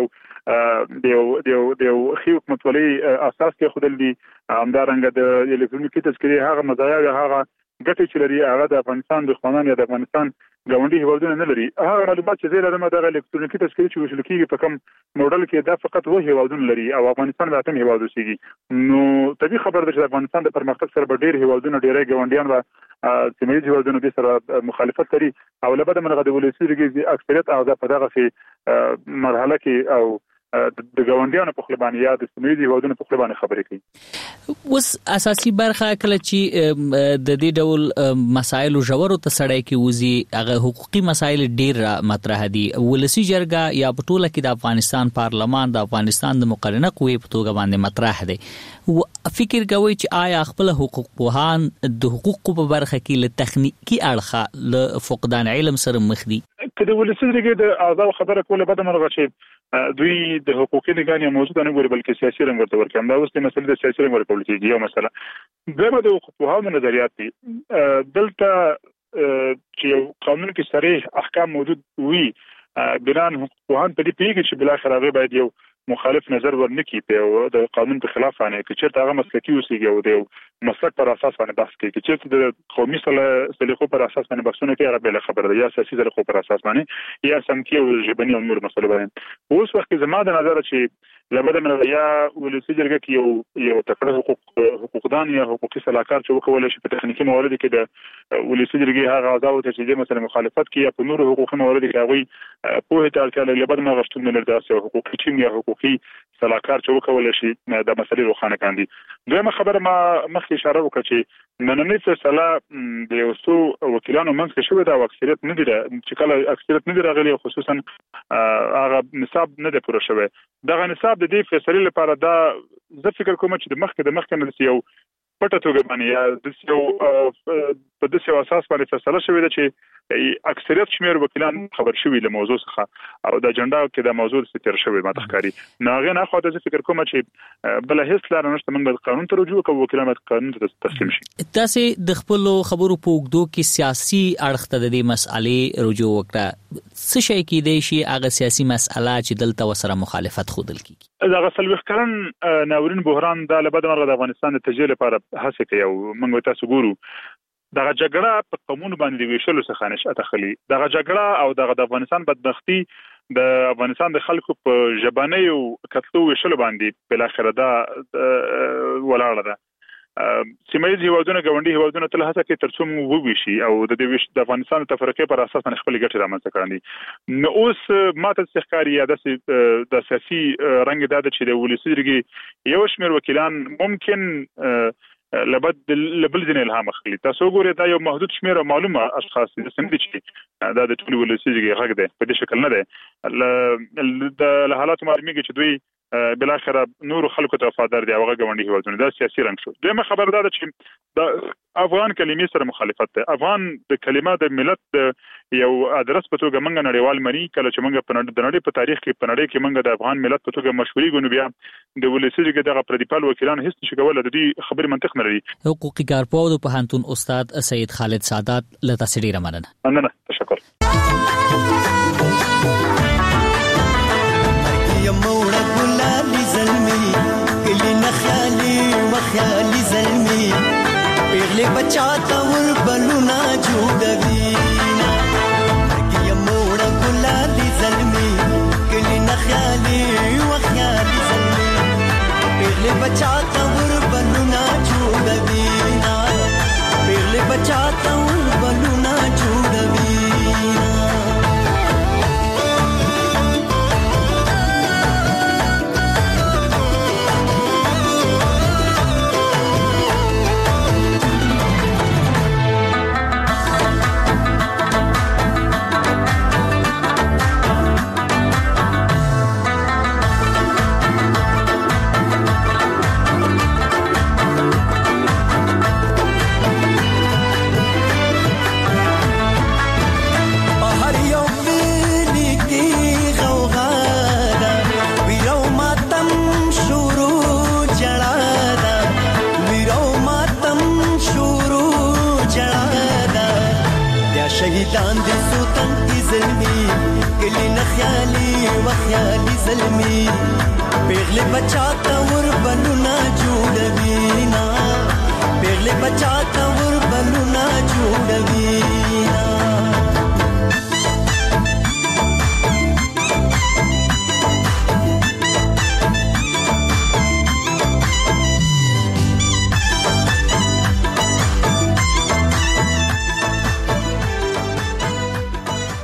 د یو ښې حکومتولۍ اساس کې خودل دي. همدارنګه د الکترونیکي تذکرې هغه مزایا یا هغه ګټې چې لري هغه د افغانستان دښمنان یا د افغانستان ګاونډي هیوادونه نه لري. هغه معلومات چې زه لرم د الکترونیکي تذکرې چې ویشل کېږي په کوم موډل کې دا فقط وو هیوادونه لري او افغانستان به اتم هیواد اوسېږي. نو طبیعي خبره ده چې افغانستان د پرمختګ سره به ډېر هیوادونه ډېری ګاونډیان به سیمه ییز هیوادونه دې سره مخالفت لري او له بده مرغه د ولسي جرګې اکثریت اعضا په دغه مرحله کې او د ګاونډیانو په خپل باندې یا د سیمه ییز هیوادونو په خپل باندې خبرې کوي. اوس اساسي برخه کله چې د دې ډول مسایل ژورو ته سړی کې وزي هغه حقوقي مسایل ډیر مطرح دي. ولسي جرګه یا په ټوله کې د افغانستان پارلمان د افغانستان د مقرنه قوې په توګه باندې مطرح دي. فکر کوي چې آیا خپل حقوق پوهان د حقوقو په برخه کې له تخنیکی اړخه له فقدان علم سره مخ دي؟ که د ولسي جرګې د اعضاء خبره کوله بده مرغه چې دوی د حقوقي لګانې موضوع نه ګوري بلکې سیاسي رنګ ورته ورکړي. همدا اوس د مسلې د سیاسي رنګ ورکول کېږي. یو مسله دویمه د حقوق پوهانو نظریات دي. دلته چې یو قانون کې صریح احکام موجود وي بنان حقوق پوهان په دې پیږي چې بلاخره هغه باید یو مخالف نظر ورنکي په د قانون په خلاف باندې چې چېرته هغه مسلکي اوسېږي او د مسلک پر اساس باندې بحث کوي. چې چېرته د قومي سلیقو پر اساس باندې بحثونه کوي هغه بل خبره ده یا سیاسي سلیقو پر اساس باندې یا سمکي او ژبني او نور مسلې باندې. اوس وخت زما د نظر چې لبده من یا ولسی جرګه کې یو تکړه حقوقدان یا حقوقي سلاکار چې وکول شي په تخنیکی موارد کې د ولسی جرګې هغه اعضاء ته چې مثلا مخالفت کوي په نور حقوقي موارد کې هغه په هیته اړتیا لري. لبده ما غشتون نه لري چې حقوقي ټیم یا حقوقي سلاکار چې وکول شي د مسلې روښانه کاندي. دویمه خبره ما مخکې اشاره وکړه چې نننۍ فیصله د یو څو وکیلانو منځ کې شوې ده او اکثریت نه دي چې کله اکثریت نه دي راغلي خصوصا هغه نصاب نه دی پوره شوی. دغه نصاب د دې فیصلې لپاره دا زه فکر کوم چې د مخکې نه یو پټه توګه باندې یا د یو په داسې اساس باندې فیصله شوې ده چې اکثریت شمیر وکیلان خبر شوي له موضوع څخه او د اجنډا کې د موضوع ستر شوی ماته ښکاري. نو هغه نه خو د فکر کوم چې بل هیڅ لار نشته موږ د قانون ته رجوع کوو وکیلان باید قانون ته تسلیم شي. تاسو د خپل خبرو په وګدو کې سیاسي اړخ ته د دې مسالې رجوع وکړه. څه شي کې دی شي هغه سیاسي مسله چې دلته وسره مخالفت خودل کیږي؟ دا غسل وکړن ناورین بحران د لبد مرغه د افغانستان د تجزیه لپاره هڅه کوي او موږ تاسو ګورو دغه جګړه په قومونو باندې ویشلو څخه نشأت اخلي. دغه جګړه او دغه د افغانستان بدبختی د افغانستان د خلکو په ژبنۍ او کتلو ویشلو باندې بل اخر دا ولاړه ده. سیمه ییز هیوادونه ګاونډي هیوادونه تل هڅه کوي ترڅو موږ وویشي او د دې ویش د افغانستان د تفرقې پر اساس باندې خپل ګټې رامنځته کړي. نو اوس ماته ښکاري یا د سیاسي رنګ دا چې د ولسي جرګې یو شمېر وکیلان ممکن لبد لبل ځین الهام اخلي. تاسو ګورئ دا یو محدود شمیر معلومه اشخاص دي چې دا د ټول ولسي جرګې حق ده په دې شکل نه ده. د حالات معلومیږي چې دوی بل اخر نور خلکو ته وفادار دي هغه ګاونډي هیوادونه دا سیاسي رنګ شو. دغه خبر دا چې د افغان کلمې سره مخالفت ده. افغان د کلمه د ملت یو ادرس په توګه منګ نړیوال منی کله چې منګ په نړۍ په تاریخ کې په نړۍ کې منګ د افغان ملت په توګه مشهوري ګونو بیا د ولسي جرګې دغه پردیپال وکیلان هیڅ نشي کولای د دې خبرې منطق نه لري. حقوقي کارپوه د پوهنتون استاد سید خالد سادات له تاسو ډیره مننه. تشکر. يا مورد ولا لزلمي اللي نخالي وخيالي बचा तवर बलुना जोड़वीना पेगले बचा तवर बलुना जोड़वीना شهیدان دي سوتن کی ظلمی کلی نخیالی وخیالی ظلمی پیغله بچاتا ور بلونا جوړوینا پیغله بچاتا ور بلونا جوړوینا